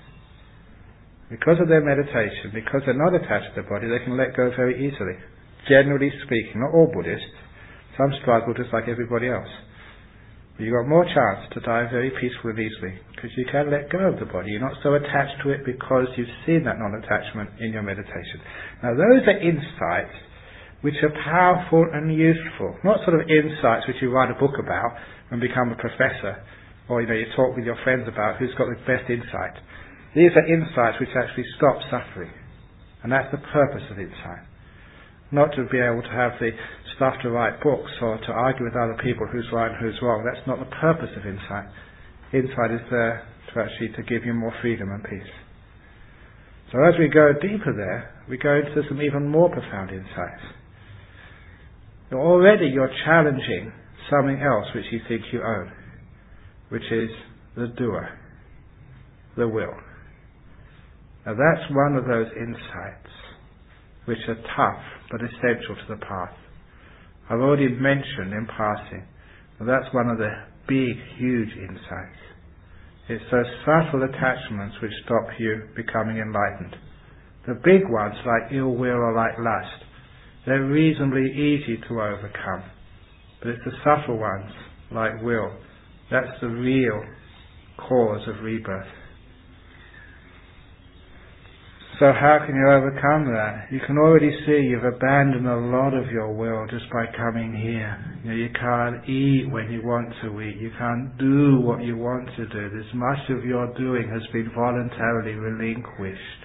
Because of their meditation, because they're not attached to their body, they can let go very easily. Generally speaking, not all Buddhists. Some struggle just like everybody else. But you've got more chance to die very peacefully and easily, because you can let go of the body. You're not so attached to it because you've seen that non-attachment in your meditation. Now those are insights which are powerful and useful. Not sort of insights which you write a book about and become a professor, or you talk with your friends about who's got the best insight. These are insights which actually stop suffering. And that's the purpose of insight. Not to be able to have the stuff to write books or to argue with other people who's right and who's wrong. That's not the purpose of insight. Insight is there to give you more freedom and peace. So as we go deeper there, we go into some even more profound insights. Already you're challenging something else which you think you own, which is the doer, the will. Now that's one of those insights which are tough but essential to the path. I've already mentioned in passing that that's one of the big, huge insights. It's those subtle attachments which stop you becoming enlightened. The big ones, like ill will or like lust, they're reasonably easy to overcome. But it's the subtle ones, like will, that's the real cause of rebirth. So how can you overcome that? You can already see you've abandoned a lot of your will just by coming here. You can't eat when you want to eat. You can't do what you want to do. This much of your doing has been voluntarily relinquished.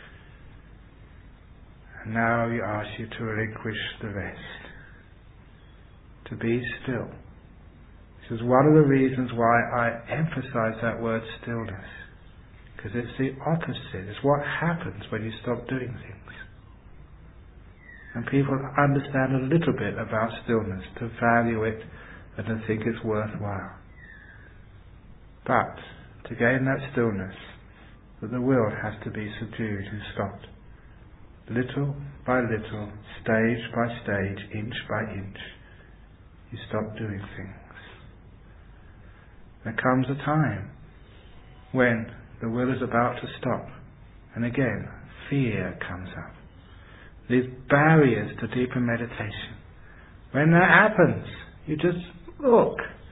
And now we ask you to relinquish the rest. To be still. This is one of the reasons why I emphasize that word stillness. Because it's the opposite. It's what happens when you stop doing things. And people understand a little bit about stillness, to value it and to think it's worthwhile. But to gain that stillness, that the will has to be subdued and stopped. Little by little, stage by stage, inch by inch, you stop doing things. There comes a time when the will is about to stop, and again, fear comes up. These barriers to deeper meditation. When that happens, you just look.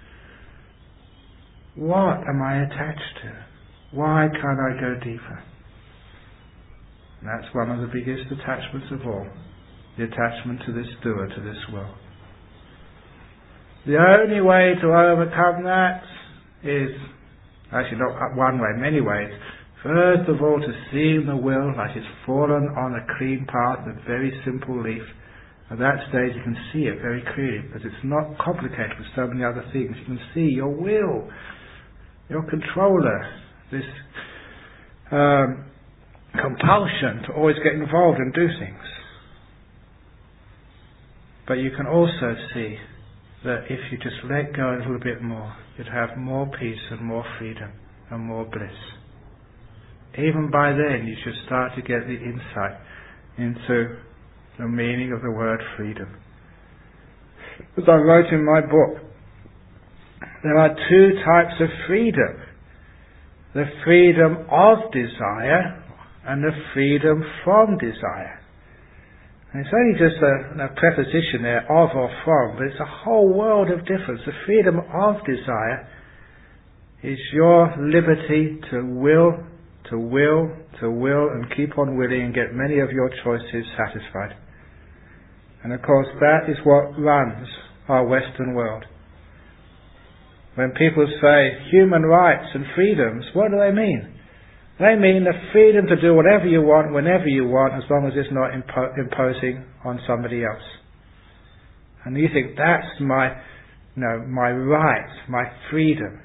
What am I attached to? Why can't I go deeper? And that's one of the biggest attachments of all. The attachment to this doer, to this will. The only way to overcome that is, actually not one way, many ways. First of all, to see the will like it's fallen on a clean path, a very simple leaf. At that stage you can see it very clearly, because it's not complicated with so many other things. You can see your will, your controller, this compulsion to always get involved and do things. But you can also see that if you just let go a little bit more, you'd have more peace and more freedom and more bliss. Even by then you should start to get the insight into the meaning of the word freedom. As I wrote in my book, there are two types of freedom. The freedom of desire and the freedom from desire. And it's only just a preposition there, of or from, but it's a whole world of difference. The freedom of desire is your liberty to will, and keep on willing and get many of your choices satisfied. And of course that is what runs our Western world. When people say human rights and freedoms, what do they mean? They mean the freedom to do whatever you want, whenever you want, as long as it's not imposing on somebody else. And you think, that's my right, my freedom.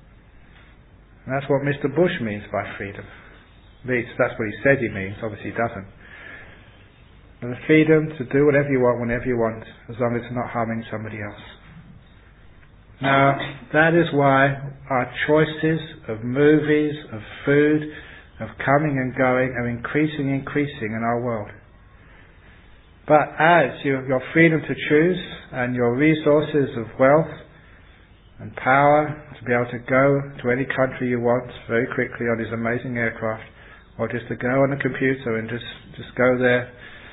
And that's what Mr. Bush means by freedom. At least that's what he says he means, obviously he doesn't. But the freedom to do whatever you want, whenever you want, as long as it's not harming somebody else. Now, that is why our choices of movies, of food, of coming and going are increasing in our world. But as your freedom to choose and your resources of wealth and power to be able to go to any country you want very quickly on these amazing aircraft, or just to go on a computer and just go there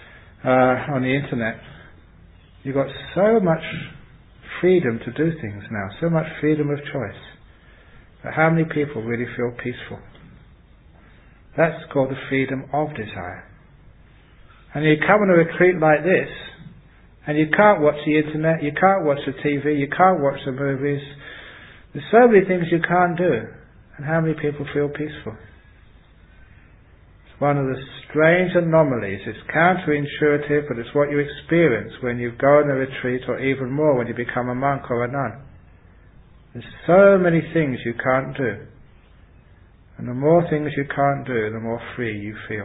on the internet, you've got so much freedom to do things now, so much freedom of choice. But how many people really feel peaceful? That's called the freedom of desire. And you come on a retreat like this, and you can't watch the internet, you can't watch the TV, you can't watch the movies. There's so many things you can't do. And how many people feel peaceful? It's one of the strange anomalies. It's counterintuitive, but it's what you experience when you go on a retreat, or even more when you become a monk or a nun. There's so many things you can't do. And the more things you can't do, the more free you feel.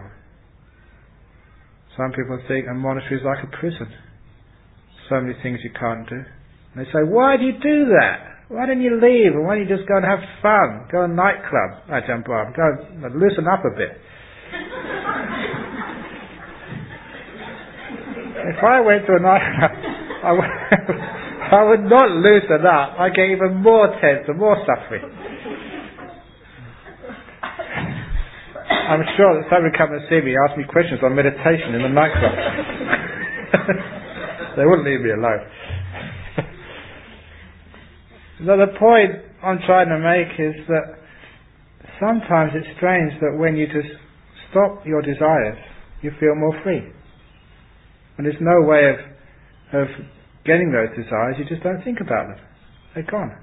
Some people think a monastery is like a prison. So many things you can't do. And they say, why do you do that? Why don't you leave? And why don't you just go and have fun? Go to a nightclub. Ajahn Brahm, go and loosen up a bit. If I went to a nightclub, I would not loosen up. I'd get even more tense and more suffering. I'm sure that somebody come and see me, ask me questions on meditation in the nightclub. They wouldn't leave me alone. So the point I'm trying to make is that sometimes it's strange that when you just stop your desires, you feel more free. And there's no way of getting those desires, you just don't think about them. They're gone.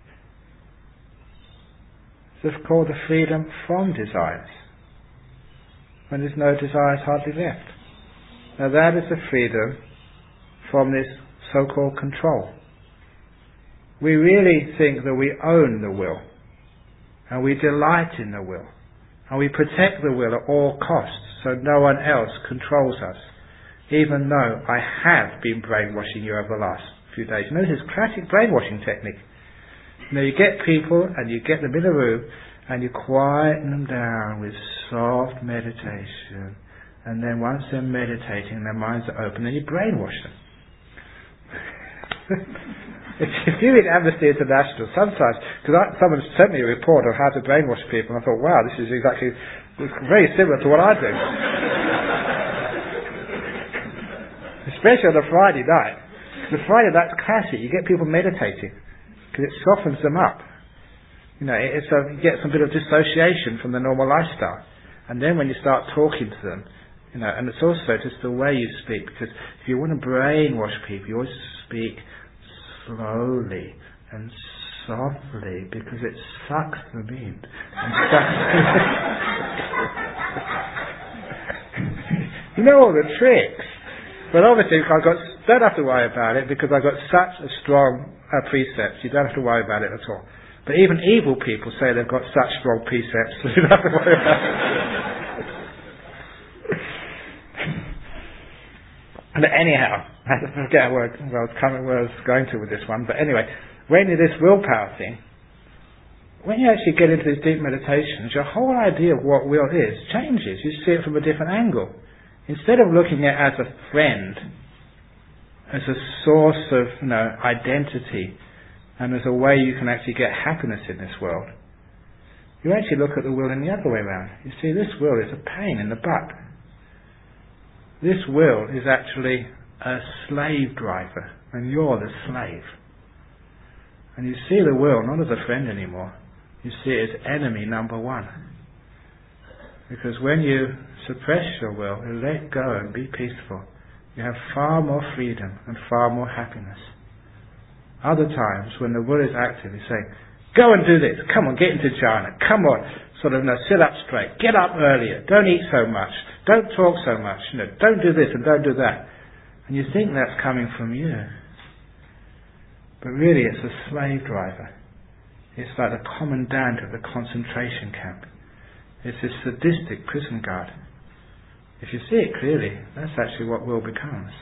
It's called the freedom from desires. When there's no desires hardly left. Now that is the freedom from this so-called control. We really think that we own the will, and we delight in the will, and we protect the will at all costs so no one else controls us, even though I have been brainwashing you over the last few days. You know, this is classic brainwashing technique. You know, you get people and you get them in a room and you quieten them down with soft meditation, and then once they're meditating, their minds are open, then you brainwash them. If you read Amnesty International, sometimes, because someone sent me a report on how to brainwash people, and I thought, wow, this is very similar to what I do. Especially on a Friday night. The Friday night's classic. You get people meditating, because it softens them up. You know, you get some bit of dissociation from the normal lifestyle. And then when you start talking to them, you know, and it's also just the way you speak, because if you want to brainwash people, you always speak slowly and softly, because it sucks them in. You know all the tricks. But obviously, don't have to worry about it, because I've got such a strong precepts. You don't have to worry about it at all. But even evil people say they've got such strong precepts, so you don't have to worry about it. But anyhow, I forget where I was going to with this one. But anyway, when you do this willpower thing, when you actually get into these deep meditations, your whole idea of what will is changes. You see it from a different angle. Instead of looking at it as a friend, as a source of identity, and as a way you can actually get happiness in this world, you actually look at the will in the other way around. You see, this will is a pain in the butt. This will is actually a slave driver, and you're the slave. And you see the will not as a friend anymore. You see it as enemy number one. Because when you suppress your will and let go and be peaceful, you have far more freedom and far more happiness. Other times, when the will is active, you say, go and do this, come on, get into jhana, come on, sit up straight, get up earlier, don't eat so much, don't talk so much, don't do this and don't do that. And you think that's coming from you. But really it's a slave driver. It's like the commandant of the concentration camp. It's this sadistic prison guard. If you see it clearly, that's actually what will becomes.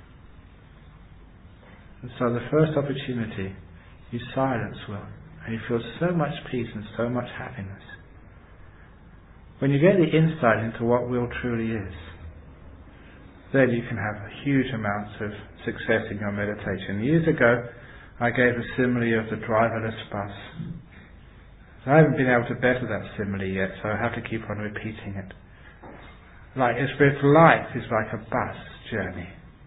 And so the first opportunity, you silence will, and you feel so much peace and so much happiness. When you get the insight into what will truly is, then you can have huge amounts of success in your meditation. Years ago, I gave a simile of the driverless bus. I haven't been able to better that simile yet, so I have to keep on repeating it. Like if life is like a bus journey,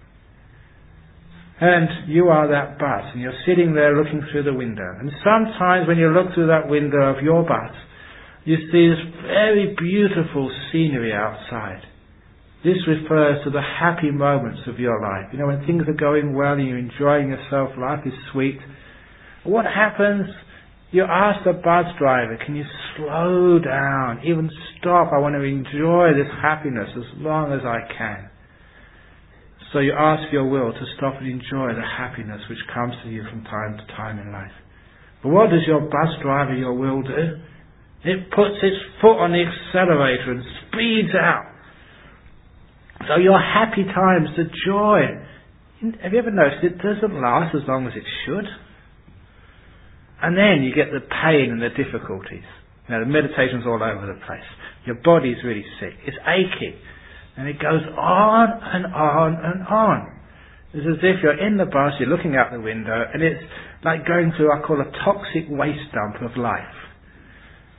and you are that bus, and you're sitting there looking through the window, and sometimes when you look through that window of your bus, you see this very beautiful scenery outside. This refers to the happy moments of your life. When things are going well and you're enjoying yourself, life is sweet. What happens? You ask the bus driver, can you slow down, even stop? I want to enjoy this happiness as long as I can. So you ask your will to stop and enjoy the happiness which comes to you from time to time in life. But what does your bus driver, your will, do? It puts its foot on the accelerator and speeds out. So your happy times, the joy, have you ever noticed it doesn't last as long as it should? And then you get the pain and the difficulties. The meditation's all over the place. Your body's really sick. It's aching. And it goes on and on and on. It's as if you're in the bus, you're looking out the window, and it's like going through, I call a toxic waste dump of life.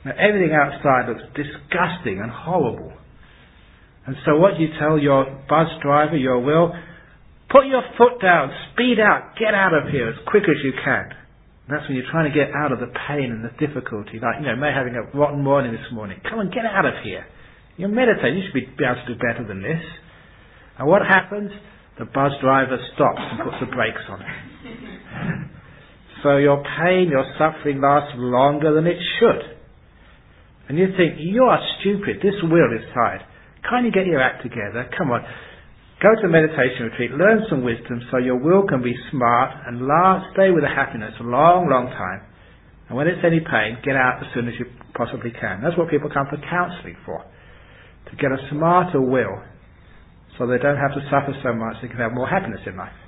Now, everything outside looks disgusting and horrible. And so what you tell your bus driver, your will, put your foot down, speed out, get out of here as quick as you can. And that's when you're trying to get out of the pain and the difficulty. Like, may having a rotten morning this morning. Come on, get out of here. You're meditating. You should be able to do better than this. And what happens? The bus driver stops and puts the brakes on it. So your pain, your suffering lasts longer than it should. And you think, you are stupid. This will is tired. Can't you get your act together? Come on. Go to a meditation retreat, learn some wisdom so your will can be smart and stay with the happiness a long, long time. And when it's any pain, get out as soon as you possibly can. That's what people come for counselling for. To get a smarter will so they don't have to suffer so much, they can have more happiness in life.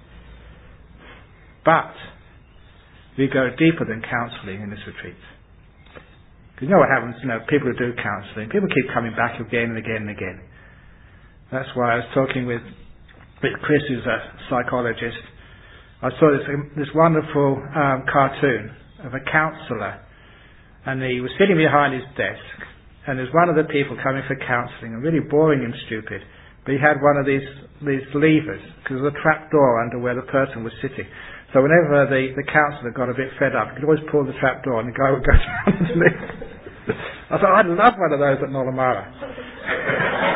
But we go deeper than counselling in this retreat. Because you know what happens, people who do counselling, people keep coming back again and again and again. That's why I was talking with Chris, who's a psychologist. I saw this wonderful cartoon of a counsellor, and he was sitting behind his desk, and there's one of the people coming for counselling, and really boring and stupid, but he had one of these levers, because there was a trap door under where the person was sitting. So whenever the counsellor got a bit fed up, he could always pull the trap door, and the guy would go down underneath. I thought, I'd love one of those at Nolamara.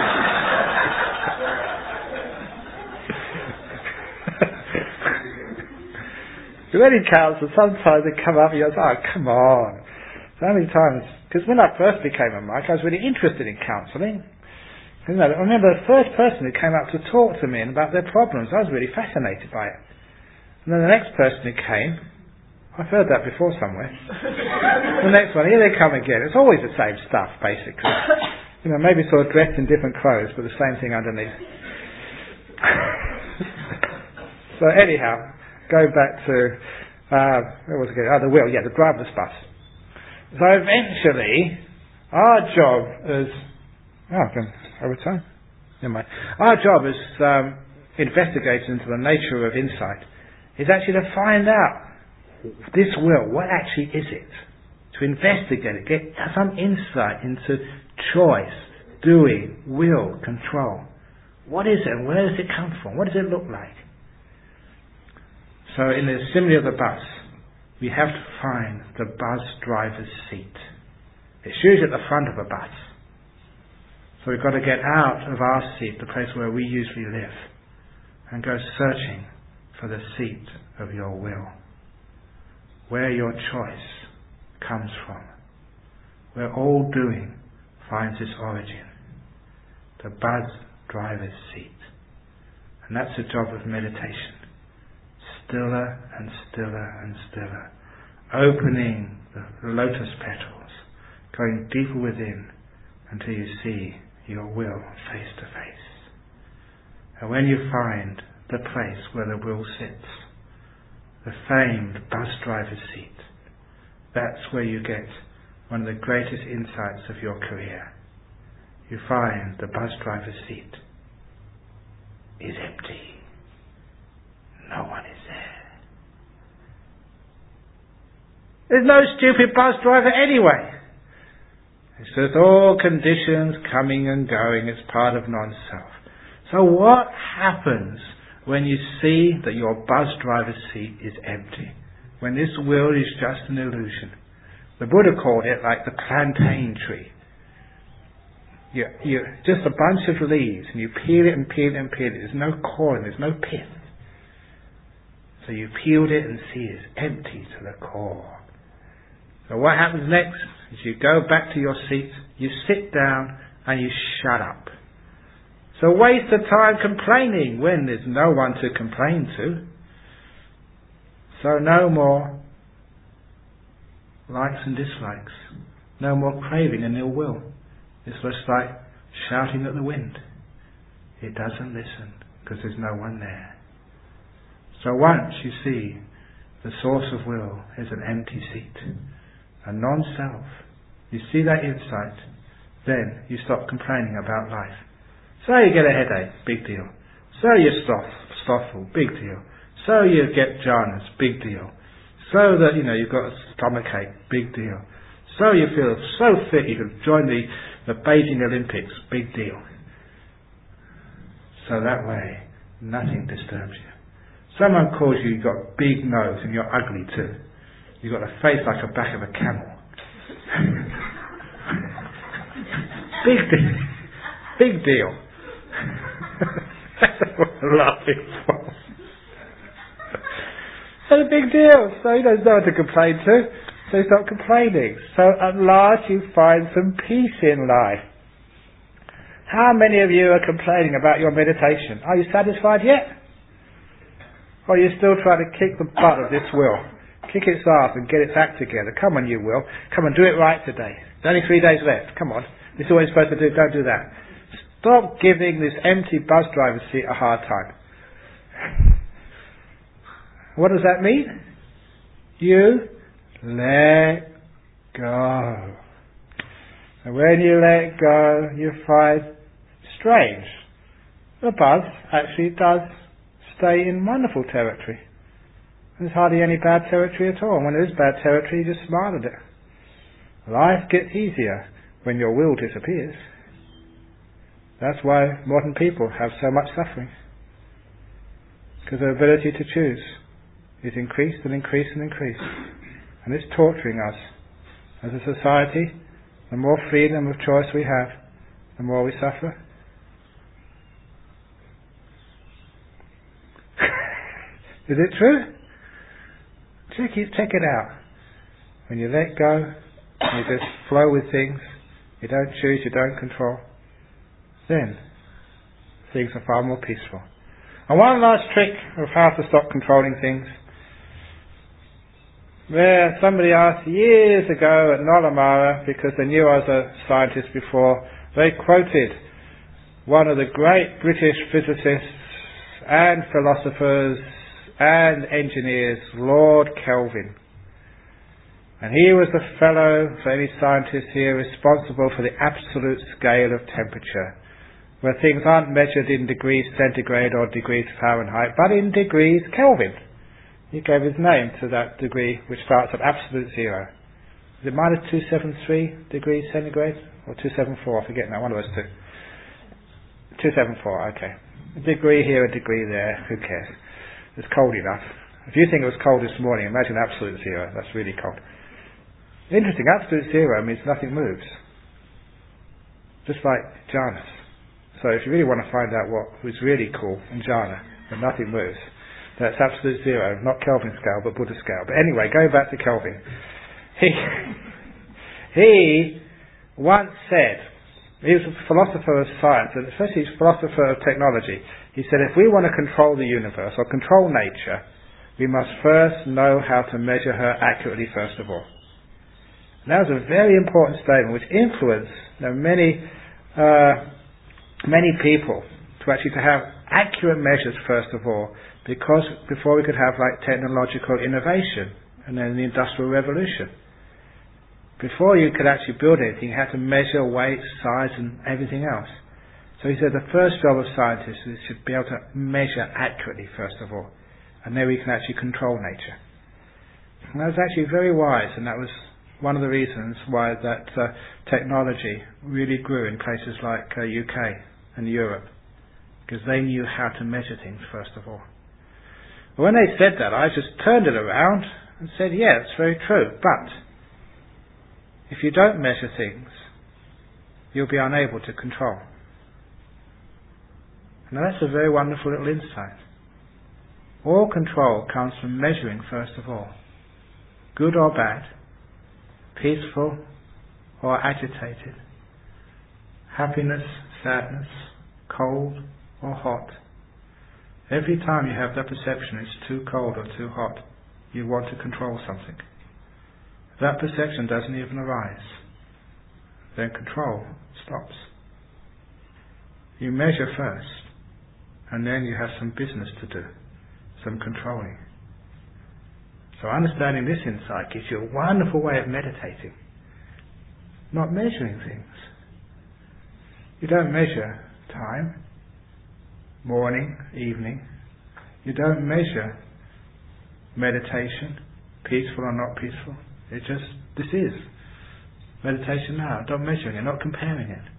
Because any counsellor, sometimes they come up and you go, oh, come on. So many times, because when I first became a monk, I was really interested in counselling. I remember the first person who came up to talk to me about their problems, I was really fascinated by it. And then the next person who came, I've heard that before somewhere. The next one, here they come again. It's always the same stuff, basically. Maybe sort of dressed in different clothes, but the same thing underneath. So anyhow, go back to, where was it going? The will, the driverless bus. So eventually, our job is, over time? Never mind. Our job as investigators into the nature of insight is actually to find out this will, what actually is it? To investigate it, get some insight into choice, doing, will, control. What is it and where does it come from? What does it look like? So in the simile of the bus, we have to find the bus driver's seat. It's usually at the front of a bus. So we've got to get out of our seat, the place where we usually live, and go searching for the seat of your will, where your choice comes from, where all doing finds its origin, the bus driver's seat. And that's the job of meditation. Stiller and stiller and stiller, opening the lotus petals, going deeper within until you see your will face to face. And when you find the place where the will sits, the famed bus driver's seat, that's where you get one of the greatest insights of your career. You find the bus driver's seat is empty. No one is there. There's no stupid bus driver anyway. It's just all conditions coming and going. It's part of non-self. So what happens when you see that your bus driver's seat is empty? When this will is just an illusion. The Buddha called it like the plantain tree. You just a bunch of leaves, and you peel it and peel it and peel it. There's no core and there's no pith. So you peeled it and see it's empty to the core. So what happens next is you go back to your seat, you sit down and you shut up. So waste of time complaining when there's no one to complain to. So no more likes and dislikes. No more craving and ill will. It's just like shouting at the wind. It doesn't listen because there's no one there. So once you see the source of will is an empty seat, a non-self, you see that insight, then you stop complaining about life. So you get a headache, big deal. So you're slothful, big deal. So you get jhanas, big deal. So that, you've got a stomachache, big deal. So you feel so fit you can join the Beijing Olympics. Big deal. So that way, nothing disturbs you. Someone calls you, you've got a big nose and you're ugly too. You've got a face like the back of a camel. Big deal. Big deal. That's what I'm laughing for. It's a big deal. So there's no one to complain to. So you stop complaining. So at last you find some peace in life. How many of you are complaining about your meditation? Are you satisfied yet? Or are you still trying to kick the butt of this will? Kick its ass and get its act together. Come on, you will. Come on, do it right today. There's only 3 days left. Come on. This is what you're supposed to do. Don't do that. Stop giving this empty bus driver's seat a hard time. What does that mean? You let go. And when you let go, you find strange. The bus actually does stay in wonderful territory. There's hardly any bad territory at all. And when there is bad territory, you just smile at it. Life gets easier when your will disappears. That's why modern people have so much suffering. Because their ability to choose is increased and increased and increased. And it's torturing us. As a society, the more freedom of choice we have, the more we suffer. Is it true? Check it out. When you let go, you just flow with things, you don't choose, you don't control, then things are far more peaceful. And one last trick of how to stop controlling things. Where somebody asked years ago at Nolamara, because they knew I was a scientist before, they quoted one of the great British physicists and philosophers and engineers, Lord Kelvin. And he was the fellow, for any scientist here, responsible for the absolute scale of temperature, where things aren't measured in degrees centigrade or degrees Fahrenheit, but in degrees Kelvin. He gave his name to that degree, which starts at absolute zero. Is it minus 273 degrees centigrade? Or 274, I forget now, one of those two. 274, okay. A degree here, a degree there, who cares? It's cold enough. If you think it was cold this morning, imagine absolute zero. That's really cold. Interesting, absolute zero means nothing moves. Just like jhanas. So if you really want to find out what was really cool in jhana, when nothing moves, that's absolute zero, not Kelvin scale, but Buddha scale. But anyway, going back to Kelvin. He once said, he was a philosopher of science, and especially a philosopher of technology. He said, if we want to control the universe, or control nature, we must first know how to measure her accurately first of all. And that was a very important statement which influenced many people to have accurate measures first of all, because before we could have like technological innovation and then the Industrial Revolution. Before you could actually build anything, you had to measure weight, size and everything else. So he said the first job of scientists is to be able to measure accurately first of all, and then we can actually control nature. And that was actually very wise, and that was one of the reasons why that technology really grew in places like UK and Europe, because they knew how to measure things first of all. But when they said that, I just turned it around and said, yeah, it's very true, but if you don't measure things, you'll be unable to control. Now that's a very wonderful little insight. All control comes from measuring first of all, good or bad, peaceful or agitated, happiness, sadness, cold or hot. Every time you have that perception it's too cold or too hot, you want to control something. That perception doesn't even arise, then control stops. You measure first, and then you have some business to do, some controlling. So understanding this insight gives you a wonderful way of meditating, not measuring things. You don't measure time, morning, evening. You don't measure meditation, peaceful or not peaceful. It just, this is. Meditation now, not measuring it, not comparing it.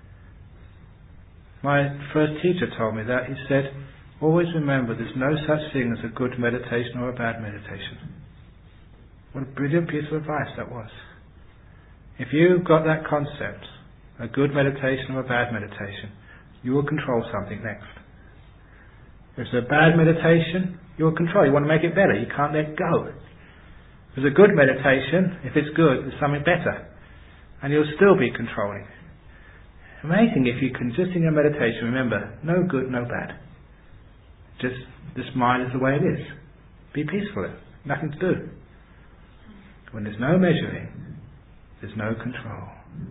My first teacher told me that. He said, always remember there's no such thing as a good meditation or a bad meditation. What a brilliant piece of advice that was. If you got that concept, a good meditation or a bad meditation, you will control something next. If it's a bad meditation, you will control. You want to make it better. You can't let go. If it's a good meditation, if it's good, there's something better. And you'll still be controlling. Amazing if you can just in your meditation remember, no good, no bad. Just this mind is the way it is. Be peaceful. Nothing to do. When there's no measuring, there's no control.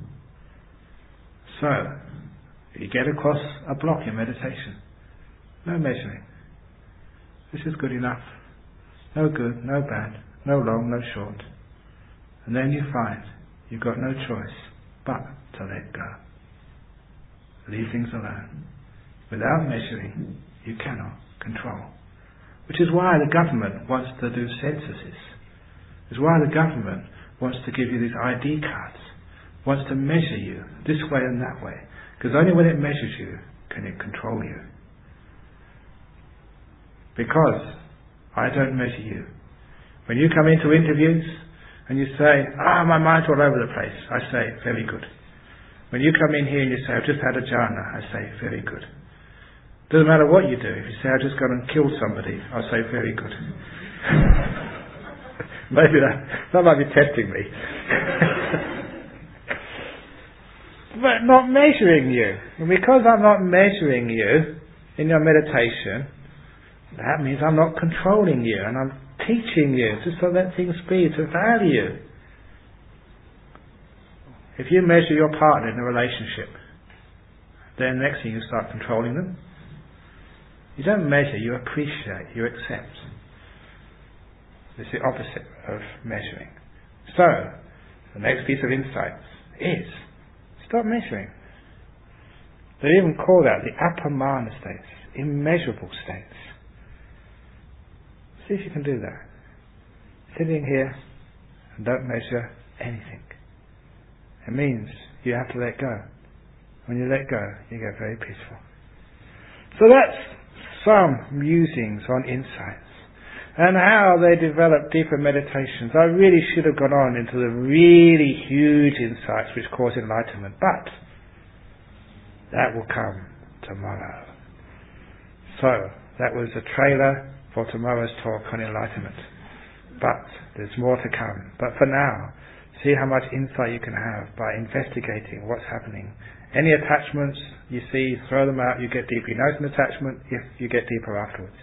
So, if you get across a block in meditation, no measuring. This is good enough. No good, no bad, no long, no short. And then you find you've got no choice but to let go. Leave things alone. Without measuring, you cannot control. Which is why the government wants to do censuses. Which is why the government wants to give you these ID cards. Wants to measure you this way and that way. Because only when it measures you can it control you. Because I don't measure you. When you come into interviews and you say, my mind's all over the place, I say, very good. When you come in here and you say, I've just had a jhana, I say, very good. Doesn't matter what you do. If you say, I've just gone and killed somebody, I say, very good. Maybe that might be testing me. But not measuring you. And because I'm not measuring you in your meditation, that means I'm not controlling you, and I'm teaching you just to let things be, to value. If you measure your partner in a relationship, then next thing you start controlling them. You don't measure, you appreciate, you accept. It's the opposite of measuring. So, the next piece of insight is, stop measuring. They even call that the apamana states, immeasurable states. See if you can do that. Sitting here and don't measure anything. It means you have to let go. When you let go, you get very peaceful. So that's some musings on insights and how they develop deeper meditations. I really should have gone on into the really huge insights which cause enlightenment, but that will come tomorrow. So that was a trailer for tomorrow's talk on enlightenment. But there's more to come. But for now, see how much insight you can have by investigating what's happening. Any attachments you see, throw them out, you get deeper. You notice an attachment, you get deeper afterwards.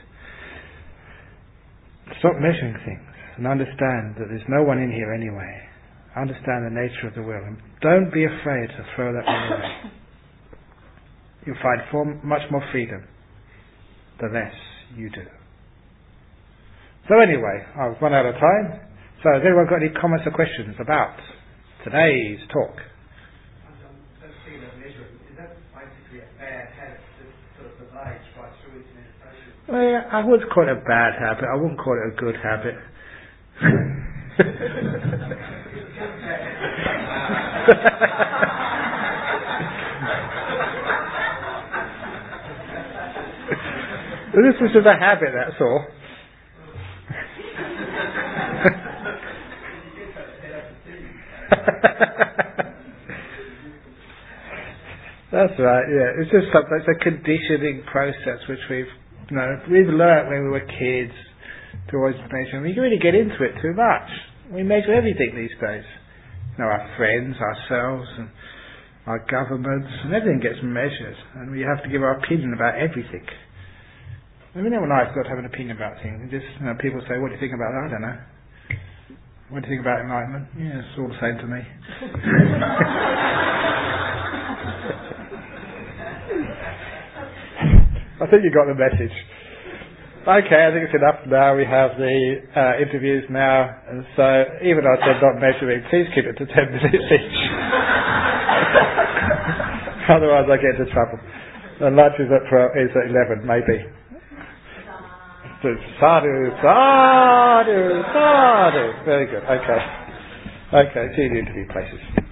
Stop measuring things and understand that there's no one in here anyway. Understand the nature of the will. And don't be afraid to throw that one away. You'll find much more freedom the less you do. So anyway, I've run out of time. So has anyone got any comments or questions about today's talk? That feeling of measuring, is that basically a bad habit that sort of pervades right through into meditation? Well, yeah, I would call it a bad habit. I wouldn't call it a good habit. This is just a habit, that's all. That's right, yeah. It's just something, it's a conditioning process which we've learnt when we were kids to always measure. We really get into it too much. We measure everything these days. Our friends, ourselves, and our governments, and everything gets measured. And we have to give our opinion about everything. I mean, everyone I've got to have an opinion about things. And just people say, what do you think about that? I don't know. What do you think about enlightenment? Yeah, it's all the same to me. I think you got the message. Okay, I think it's enough now. We have the interviews now, and so even though I said not measuring, please keep it to 10 minutes each. Otherwise I get into trouble. And lunch is at 11, maybe. Sadhu, sadhu, sadhu. Very good, okay. Okay, see you in the interview places.